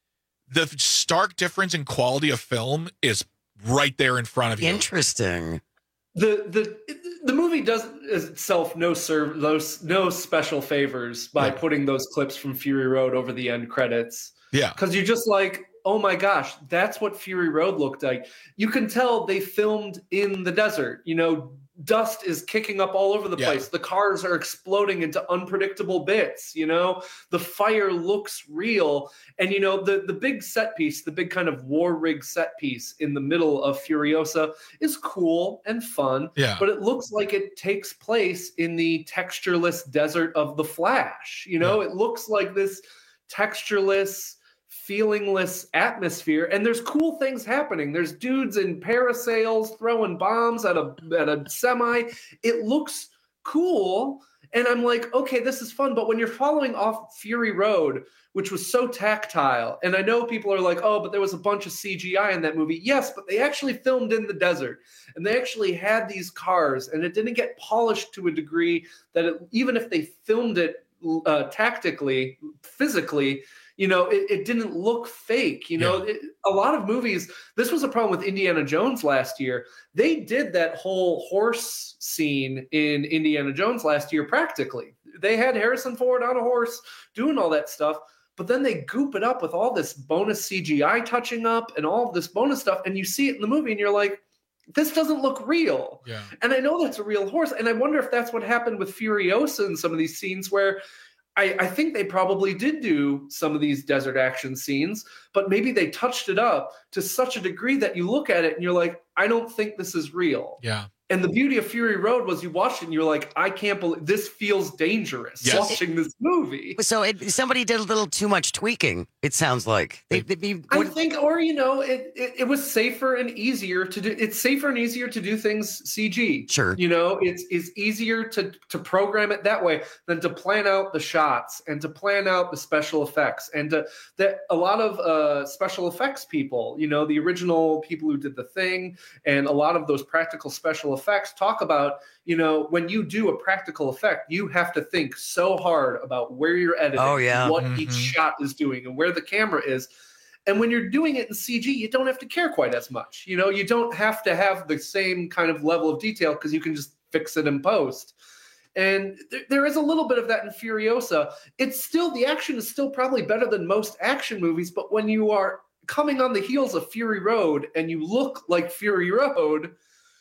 The stark difference in quality of film is right there in front of you. Interesting. The the the movie does itself no serve those no special favors by yeah. putting those clips from Fury Road over the end credits. Yeah, because you're just like, oh my gosh, that's what Fury Road looked like. You can tell they filmed in the desert. You know, dust is kicking up all over the yeah. place. The cars are exploding into unpredictable bits. You know, the fire looks real. And, you know, the, the big set piece, the big kind of war rig set piece in the middle of Furiosa is cool and fun. Yeah. But it looks like it takes place in the textureless desert of The Flash. You know, yeah. it looks like this textureless, feelingless atmosphere, and there's cool things happening. There's dudes in parasails throwing bombs at a at a semi. It looks cool, and I'm like, okay, this is fun. But when you're following off Fury Road, which was so tactile, and I know people are like, oh, but there was a bunch of C G I in that movie. Yes, but they actually filmed in the desert, and they actually had these cars, and it didn't get polished to a degree that it, even if they filmed it uh, tactically, physically, you know, it, it didn't look fake. You know, yeah. it, a lot of movies, this was a problem with Indiana Jones last year. They did that whole horse scene in Indiana Jones last year practically. They had Harrison Ford on a horse doing all that stuff, but then they goop it up with all this bonus C G I touching up and all this bonus stuff, and you see it in the movie and you're like, this doesn't look real. Yeah. And I know that's a real horse, and I wonder if that's what happened with Furiosa in some of these scenes where I, I think they probably did do some of these desert action scenes, but maybe they touched it up to such a degree that you look at it and you're like, I don't think this is real. Yeah. And the beauty of Fury Road was you watched it and you're like, I can't believe this feels dangerous Yes. watching this movie. So it, somebody did a little too much tweaking, it sounds like. They, they, they, I think, or, you know, it, it, it was safer and easier to do. It's safer and easier to do things C G. Sure. You know, it's, it's easier to, to program it that way than to plan out the shots and to plan out the special effects. And to, that a lot of uh, special effects people, you know, the original people who did The Thing and a lot of those practical special effects talk about, you know, when you do a practical effect, you have to think so hard about where you're editing, oh, yeah. what mm-hmm. each shot is doing and where the camera is. And when you're doing it in C G, you don't have to care quite as much. You know, you don't have to have the same kind of level of detail because you can just fix it in post. And th- there is a little bit of that in Furiosa. It's still, the action is still probably better than most action movies, but when you are coming on the heels of Fury Road and you look like Fury Road,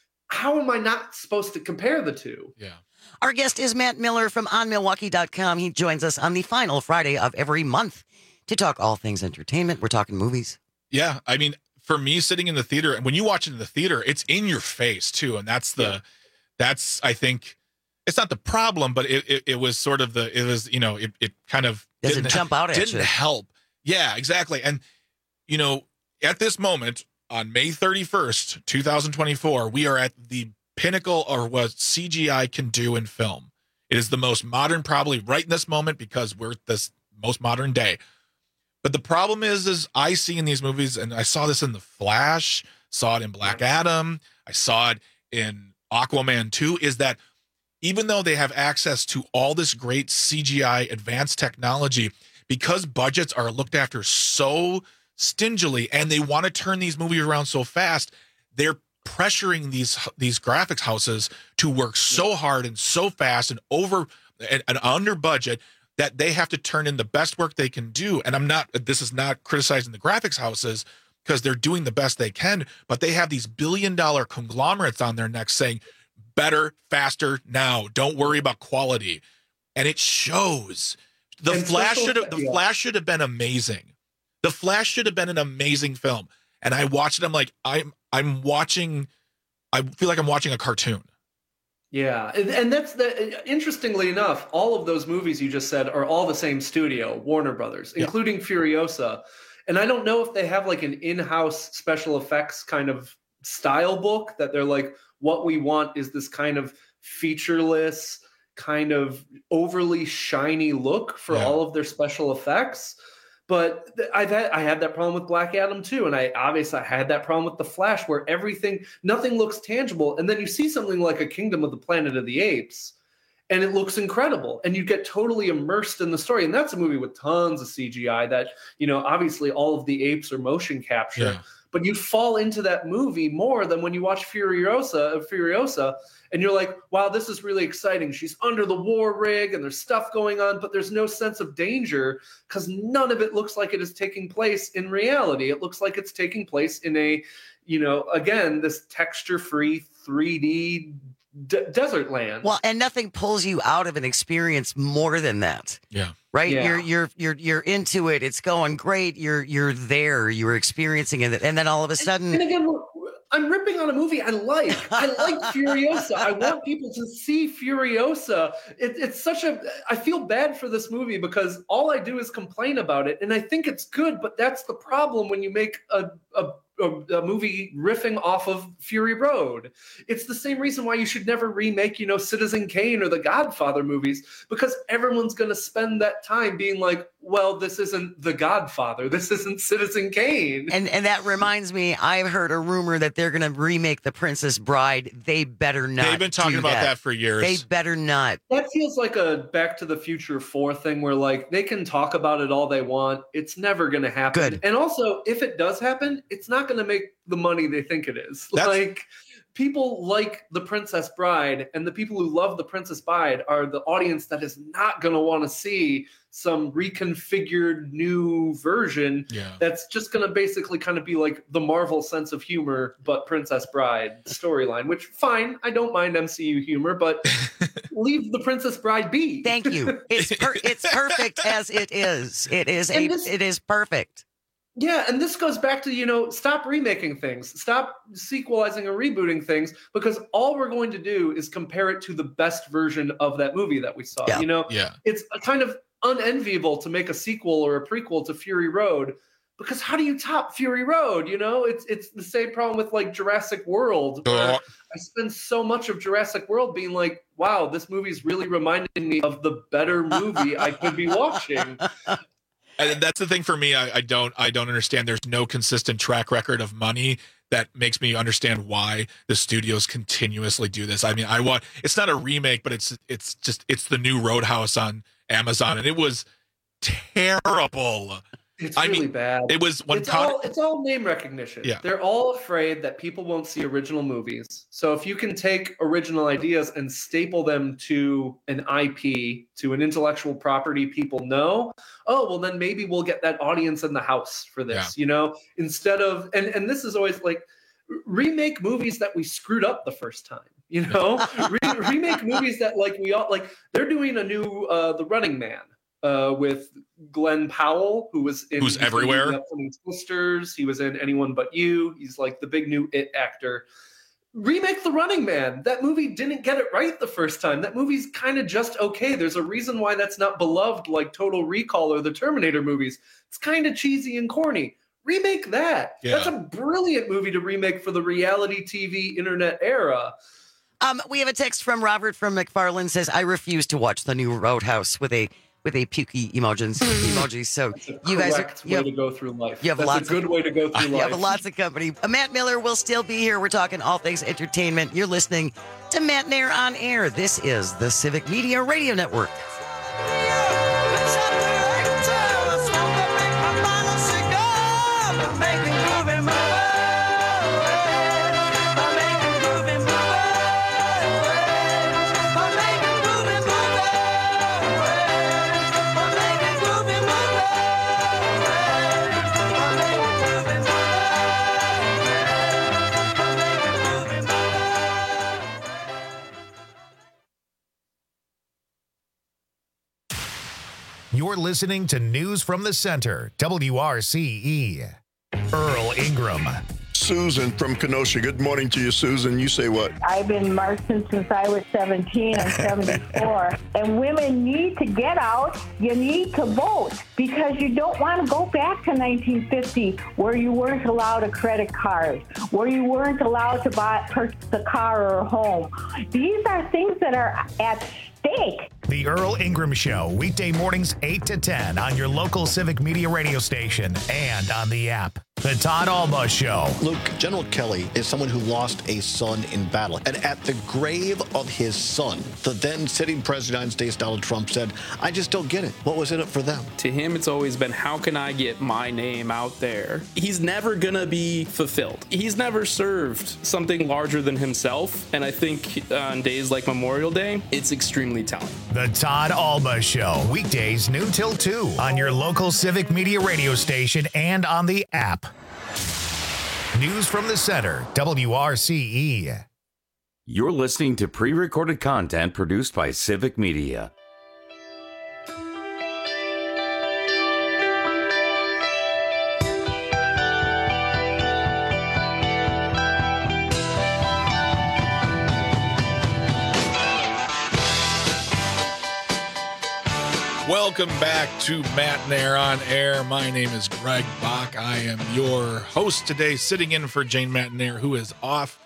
how am I not supposed to compare the two? Yeah. Our guest is Matt Miller from on milwaukee dot com. He joins us on the final Friday of every month to talk all things entertainment. We're talking movies. Yeah. I mean, for me, sitting in the theater, and when you watch it in the theater, it's in your face too. And that's the, yeah. that's, I think, it's not the problem, but it, it, it was sort of the, it was, you know, it, it kind of doesn't didn't, jump out at didn't you. help. Yeah, exactly. And, you know, at this moment, on May thirty-first, twenty twenty-four, we are at the pinnacle of what C G I can do in film. It is the most modern, probably right in this moment, because we're this most modern day. But the problem is, is I see in these movies, and I saw this in The Flash, saw it in Black Adam, I saw it in Aquaman two, is that even though they have access to all this great C G I advanced technology, because budgets are looked after so stingily and they want to turn these movies around so fast, they're pressuring these these graphics houses to work so hard and so fast and over and, and under budget that they have to turn in the best work they can do. And I'm not, this is not criticizing the graphics houses because they're doing the best they can, but they have these billion dollar conglomerates on their necks saying, better, faster, now. Don't worry about quality. And it shows. The And Flash special should have effect- the yeah. Flash should have been amazing. The Flash should have been an amazing film. And I watched it, I'm like, I'm I'm watching, I feel like I'm watching a cartoon. Yeah, and, and that's the interestingly enough, all of those movies you just said are all the same studio, Warner Brothers, Yeah. including Furiosa. And I don't know if they have like an in-house special effects kind of style book that they're like, what we want is this kind of featureless, kind of overly shiny look for Yeah. all of their special effects. But th- I've had I had that problem with Black Adam too, and I obviously I had that problem with the Flash, where everything nothing looks tangible, and then you see something like a Kingdom of the Planet of the Apes, and it looks incredible, and you get totally immersed in the story. And that's a movie with tons of C G I. That you know, obviously all of the apes are motion capture, Yeah. but you fall into that movie more than when you watch Furiosa. Furiosa, and you're like, wow, this is really exciting. She's under the war rig and there's stuff going on, but there's no sense of danger because none of it looks like it is taking place in reality. It looks like it's taking place in a, you know, again, this texture-free three D d- desert land. Well, and nothing pulls you out of an experience more than that. Yeah. Right? Yeah. You're you're you're you're into it. It's going great. You're you're there. You're experiencing it. And then all of a sudden And again, we're- I'm ripping on a movie I like. I like Furiosa. I want people to see Furiosa. It, it's such a. I feel bad for this movie because all I do is complain about it, and I think it's good. But that's the problem when you make a a, a, a movie riffing off of Fury Road. It's the same reason why you should never remake, you know, Citizen Kane or the Godfather movies, because everyone's going to spend that time being like, well, this isn't the Godfather. This isn't Citizen Kane. and and that reminds me, I've heard a rumor that they're going to remake The Princess Bride. They better not. They've been talking do about that. that for years. They better not. That feels like a Back to the Future four thing where like they can talk about it all they want. It's never going to happen. Good. And also, if it does happen, it's not going to make the money they think it is. That's- like people like The Princess Bride, and the people who love The Princess Bride are the audience that is not going to want to see some reconfigured new version Yeah. that's just going to basically kind of be like the Marvel sense of humor, but Princess Bride storyline, which fine, I don't mind M C U humor, but leave the Princess Bride be. Thank you. It's per- it's perfect as it is. It is a And this- it is perfect. Yeah, and this goes back to, you know, stop remaking things, stop sequelizing or rebooting things, because all we're going to do is compare it to the best version of that movie that we saw. Yeah. You know, Yeah. it's a kind of unenviable to make a sequel or a prequel to Fury Road, because how do you top Fury Road? You know, it's it's the same problem with like Jurassic World. where Oh. I spend so much of Jurassic World being like, wow, this movie's really reminding me of the better movie I could be watching. And that's the thing for me. I, I don't. I don't understand. There's no consistent track record of money that makes me understand why the studios continuously do this. I mean, I want. It's not a remake, but it's it's just it's the new Roadhouse on Amazon, and it was terrible. It's I really mean, bad. It was when it's Connor, all it's all name recognition. Yeah. They're all afraid that people won't see original movies. So if you can take original ideas and staple them to an I P, to an intellectual property people know, oh well, then maybe we'll get that audience in the house for this. You know, instead of and and this is always like remake movies that we screwed up the first time. You know, Re- remake movies that like we all like. They're doing a new uh, The Running Man. Uh, with Glenn Powell, who was in Who's he's in everywhere. the upcoming Twisters. He was in Anyone But You. He's like the big new It actor. Remake The Running Man. That movie didn't get it right the first time. That movie's kind of just okay. There's a reason why that's not beloved like Total Recall or the Terminator movies. It's kind of cheesy and corny. Remake that. Yeah. That's a brilliant movie to remake for the reality T V internet era. Um, we have a text from Robert from McFarland says, I refuse to watch the new Roadhouse with a with a pukey emojis. emojis. So you guys are Correct you way have, to go through life. you have That's lots a good of, way to go through you life. have lots of company. Uh, Matt Miller will still be here. We're talking all things entertainment. You're listening to Matt Nair on Air. This is the Civic Media Radio Network. Making moving my way. You're listening to News from the Center, W R C E. Earl Ingram. Susan from Kenosha. Good morning to you, Susan. You say what? I've been marching since I was seventeen. I'm seventy-four. And women need to get out. You need to vote because you don't want to go back to nineteen fifty where you weren't allowed a credit card, where you weren't allowed to buy purchase a car or a home. These are things that are at stake. The Earl Ingram Show, weekday mornings eight to ten on your local Civic Media radio station and on the app. The Todd Alba Show. Luke, General Kelly is someone who lost a son in battle. And at the grave of his son, the then sitting president of the United States, Donald Trump, said, I just don't get it. What was in it for them? To him, it's always been, how can I get my name out there? He's never going to be fulfilled. He's never served something larger than himself. And I think on days like Memorial Day, it's extremely telling. The Todd Alba Show, weekdays noon till two on your local Civic Media radio station and on the app. News from the Center, W R C E. You're listening to pre-recorded content produced by Civic Media. Welcome back to Matt Nair on Air. My name is Greg Bach. I am your host today, sitting in for Jane Matt Nair, who is off.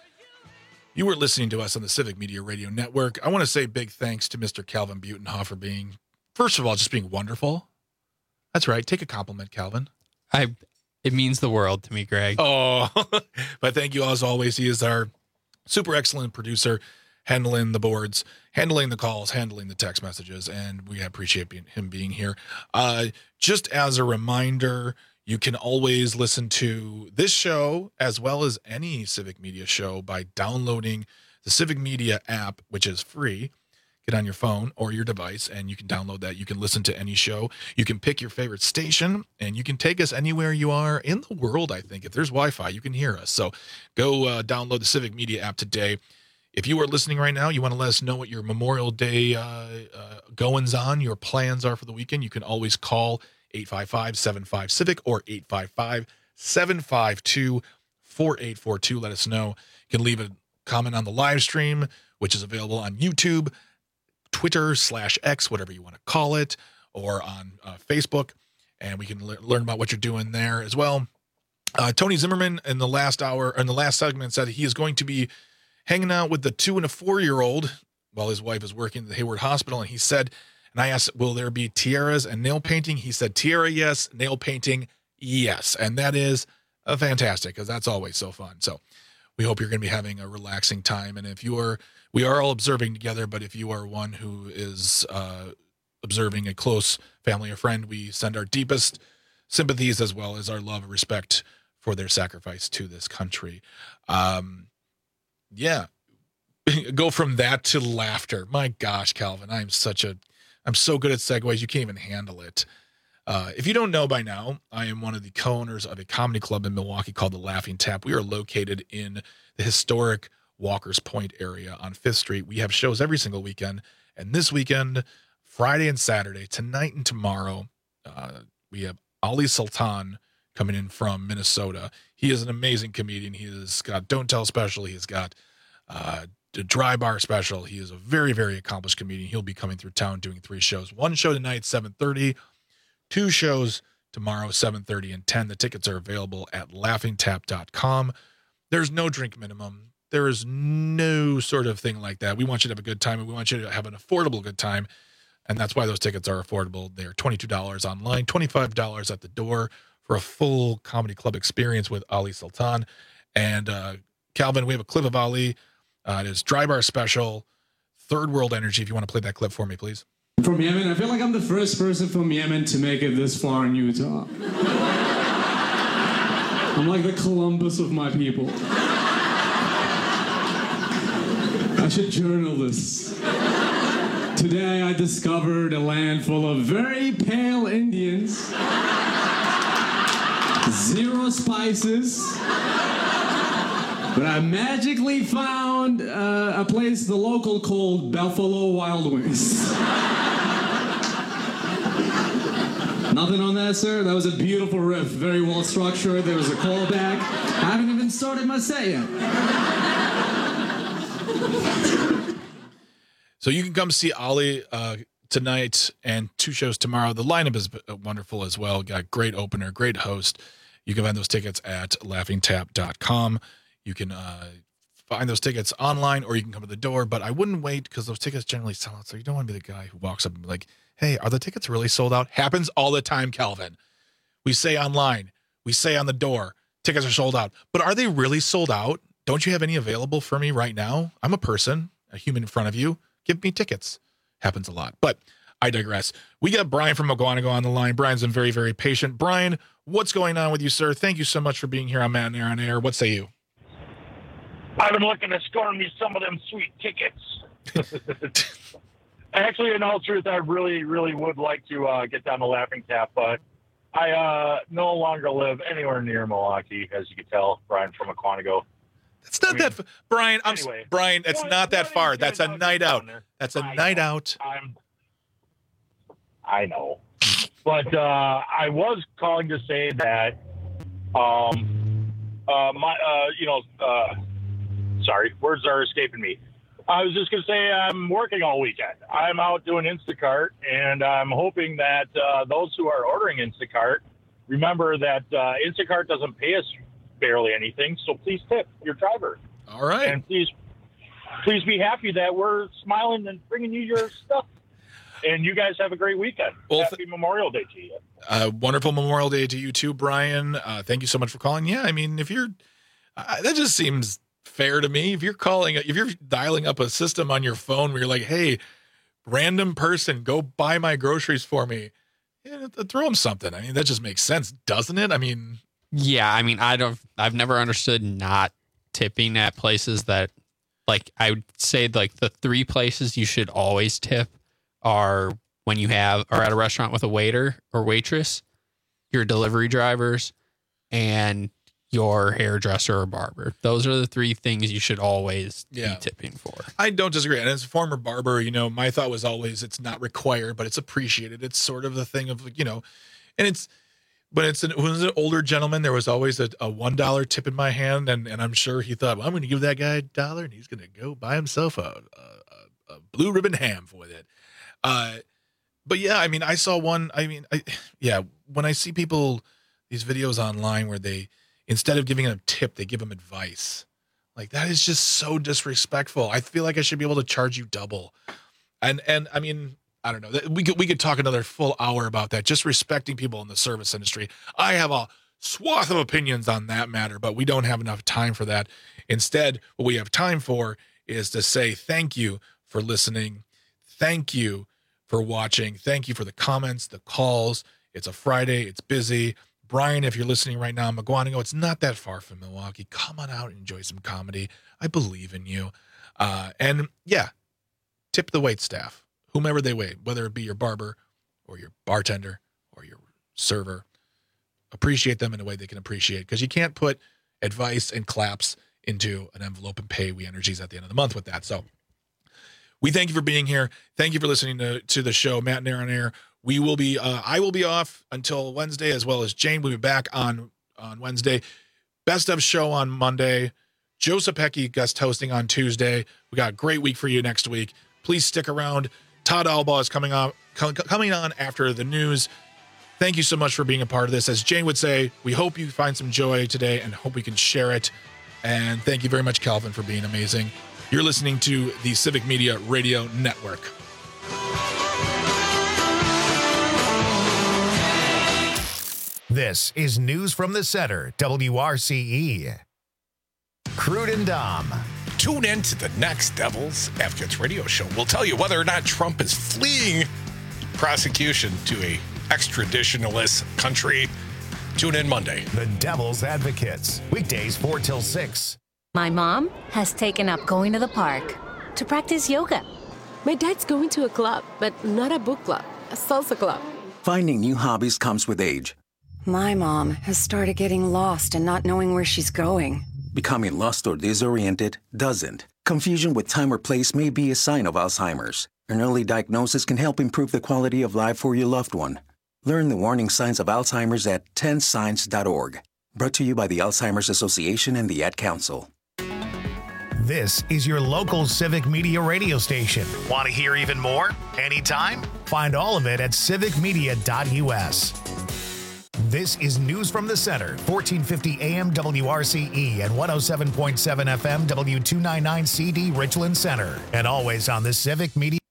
You were listening to us on the Civic Media Radio Network. I want to say big thanks to Mister Calvin Butenhoff for being, first of all, just being wonderful. That's right. Take a compliment, Calvin. I. It means the world to me, Greg. Oh, but thank you as always. He is our super excellent producer, handling the boards, handling the calls, handling the text messages, and we appreciate being, him being here. Uh, just as a reminder, you can always listen to this show as well as any Civic Media show by downloading the Civic Media app, which is free. Get on your phone or your device, and you can download that. You can listen to any show. You can pick your favorite station, and you can take us anywhere you are in the world, I think. If there's Wi-Fi, you can hear us. So go uh, download the Civic Media app today. If you are listening right now, you want to let us know what your Memorial Day uh, uh, goings on, your plans are for the weekend, you can always call eight five five, seven five, CIVIC or eight five five, seven five two, four eight four two. Let us know. You can leave a comment on the live stream, which is available on YouTube, Twitter slash X, whatever you want to call it, or on uh, Facebook, and we can le- learn about what you're doing there as well. Uh, Tony Zimmerman in the last hour, in the last segment, said he is going to be hanging out with the two and a four-year-old while his wife is working at the Hayward Hospital. And he said, and I asked, will there be tiaras and nail painting? He said, tiara, yes. Nail painting, yes. And that is uh, fantastic because that's always so fun. So we hope you're going to be having a relaxing time. And if you are, we are all observing together, but if you are one who is uh, observing a close family or friend, we send our deepest sympathies as well as our love and respect for their sacrifice to this country. Um, Yeah. Go from that to laughter. My gosh, Calvin, I'm such a, I'm so good at segues. You can't even handle it. Uh, if you don't know by now, I am one of the co-owners of a comedy club in Milwaukee called The Laughing Tap. We are located in the historic Walker's Point area on Fifth Street. We have shows every single weekend. And this weekend, Friday and Saturday, tonight and tomorrow, uh, we have Ali Sultan coming in from Minnesota. He is an amazing comedian. He has got Don't Tell Special. He's got uh, the Dry Bar Special. He is a very, very accomplished comedian. He'll be coming through town doing three shows. One show tonight, seven thirty. Two shows tomorrow, seven thirty and ten. The tickets are available at laughing tap dot com. There's no drink minimum. There is no sort of thing like that. We want you to have a good time, and we want you to have an affordable good time. And that's why those tickets are affordable. They're twenty-two dollars online, twenty-five dollars at the door for a full comedy club experience with Ali Sultan. And uh, Calvin, we have a clip of Ali. Uh, it is Dry Bar Special, Third World Energy. If you want to play that clip for me, please. From Yemen, I feel like I'm the first person from Yemen to make it this far in Utah. I'm like the Columbus of my people. I should journal this. Today I discovered a land full of very pale Indians, zero spices, but I magically found uh, a place the local called Buffalo Wild Wings. Nothing on that, sir? That was a beautiful riff. Very well structured. There was a callback. I haven't even started my set yet. So you can come see Ollie uh, tonight and two shows tomorrow. The lineup is wonderful as well. Got great opener, great host. You can find those tickets at laughing tap dot com. You can uh, find those tickets online, or you can come to the door. But I wouldn't wait, because those tickets generally sell out. So you don't want to be the guy who walks up and be like, hey, are the tickets really sold out? Happens all the time, Calvin. We say online, we say on the door, tickets are sold out. But are they really sold out? Don't you have any available for me right now? I'm a person, a human in front of you. Give me tickets. Happens a lot. But I digress. We got Brian from Mukwonago on the line. Brian's been very, very patient. Brian, what's going on with you, sir? Thank you so much for being here on Matt and Air on Air. What say you? I've been looking to score me some of them sweet tickets. Actually, in all truth, I really, really would like to uh, get down to Laughing Tap, but I uh, no longer live anywhere near Milwaukee, as you can tell, Brian from Mukwonago. It's not I mean, that f- Brian, I'm anyway, Brian, it's not that far. That's a night out. That's a I night know. out. I'm I know. But uh, I was calling to say that um uh my uh you know uh sorry, words are escaping me. I was just going to say I'm working all weekend. I'm out doing Instacart, and I'm hoping that uh, those who are ordering Instacart remember that uh, Instacart doesn't pay us barely anything, so please tip your driver. All right. And please, please be happy that we're smiling and bringing you your stuff. And you guys have a great weekend. Well, Happy th- Memorial Day to you. Uh, wonderful Memorial Day to you too, Brian. Uh, thank you so much for calling. Yeah, I mean, if you're, uh, that just seems fair to me. If you're calling, if you're dialing up a system on your phone where you're like, hey, random person, go buy my groceries for me, yeah, throw them something. I mean, that just makes sense, doesn't it? I mean, yeah, I mean, I don't, I've never understood not tipping at places that, like, I would say like the three places you should always tip are when you have, are at a restaurant with a waiter or waitress, your delivery drivers, and your hairdresser or barber. Those are the three things you should always yeah. be tipping for. I don't disagree. And as a former barber, you know, my thought was always it's not required, but it's appreciated. It's sort of the thing of, you know, and it's, but it's an, when it was an older gentleman, there was always a, a one dollar tip in my hand. And, and I'm sure he thought, well, I'm going to give that guy a dollar and he's going to go buy himself a, a, a blue ribbon ham with it. Uh, but yeah, I mean, I saw one, I mean, I, yeah, when I see people, these videos online where they, instead of giving them a tip, they give them advice. Like, that is just so disrespectful. I feel like I should be able to charge you double. And, and I mean, I don't know. We could, we could talk another full hour about that, just respecting people in the service industry. I have a swath of opinions on that matter, but we don't have enough time for that. Instead, what we have time for is to say thank you for listening. Thank you for watching. Thank you for the comments, the calls. It's a Friday. It's busy. Brian, if you're listening right now, Mukwonago, it's not that far from Milwaukee. Come on out and enjoy some comedy. I believe in you. Uh, and yeah, tip the wait staff, whomever they wait, whether it be your barber or your bartender or your server. Appreciate them in a way they can appreciate, because you can't put advice and claps into an envelope and pay We Energies at the end of the month with that. So we thank you for being here. Thank you for listening to, to the show, Matt and Air on Air. We will be, uh, I will be off until Wednesday, as well as Jane will be back on, on Wednesday. Best of show on Monday. Joe Sapecki guest hosting on Tuesday. We got a great week for you next week. Please stick around. Todd Albaugh is coming on, coming on after the news. Thank you so much for being a part of this. As Jane would say, we hope you find some joy today and hope we can share it. And thank you very much, Calvin, for being amazing. You're listening to the Civic Media Radio Network. This is News from the Center, W R C E. Crude and Dom. Tune in to the next Devil's Advocates radio show. We'll tell you whether or not Trump is fleeing prosecution to a extraditionalist country. Tune in Monday. The Devil's Advocates, weekdays four till six. My mom has taken up going to the park to practice yoga. My dad's going to a club, but not a book club, a salsa club. Finding new hobbies comes with age. My mom has started getting lost and not knowing where she's going. Becoming lost or disoriented doesn't. Confusion with time or place may be a sign of Alzheimer's. An early diagnosis can help improve the quality of life for your loved one. Learn the warning signs of Alzheimer's at ten signs dot org. Brought to you by the Alzheimer's Association and the Ad Council. This is your local Civic Media radio station. Want to hear even more? Anytime? Find all of it at civic media dot u s. This is News from the Center, fourteen fifty A M W R C E and one oh seven point seven F M W two ninety-nine C D Richland Center. And always on the Civic Media.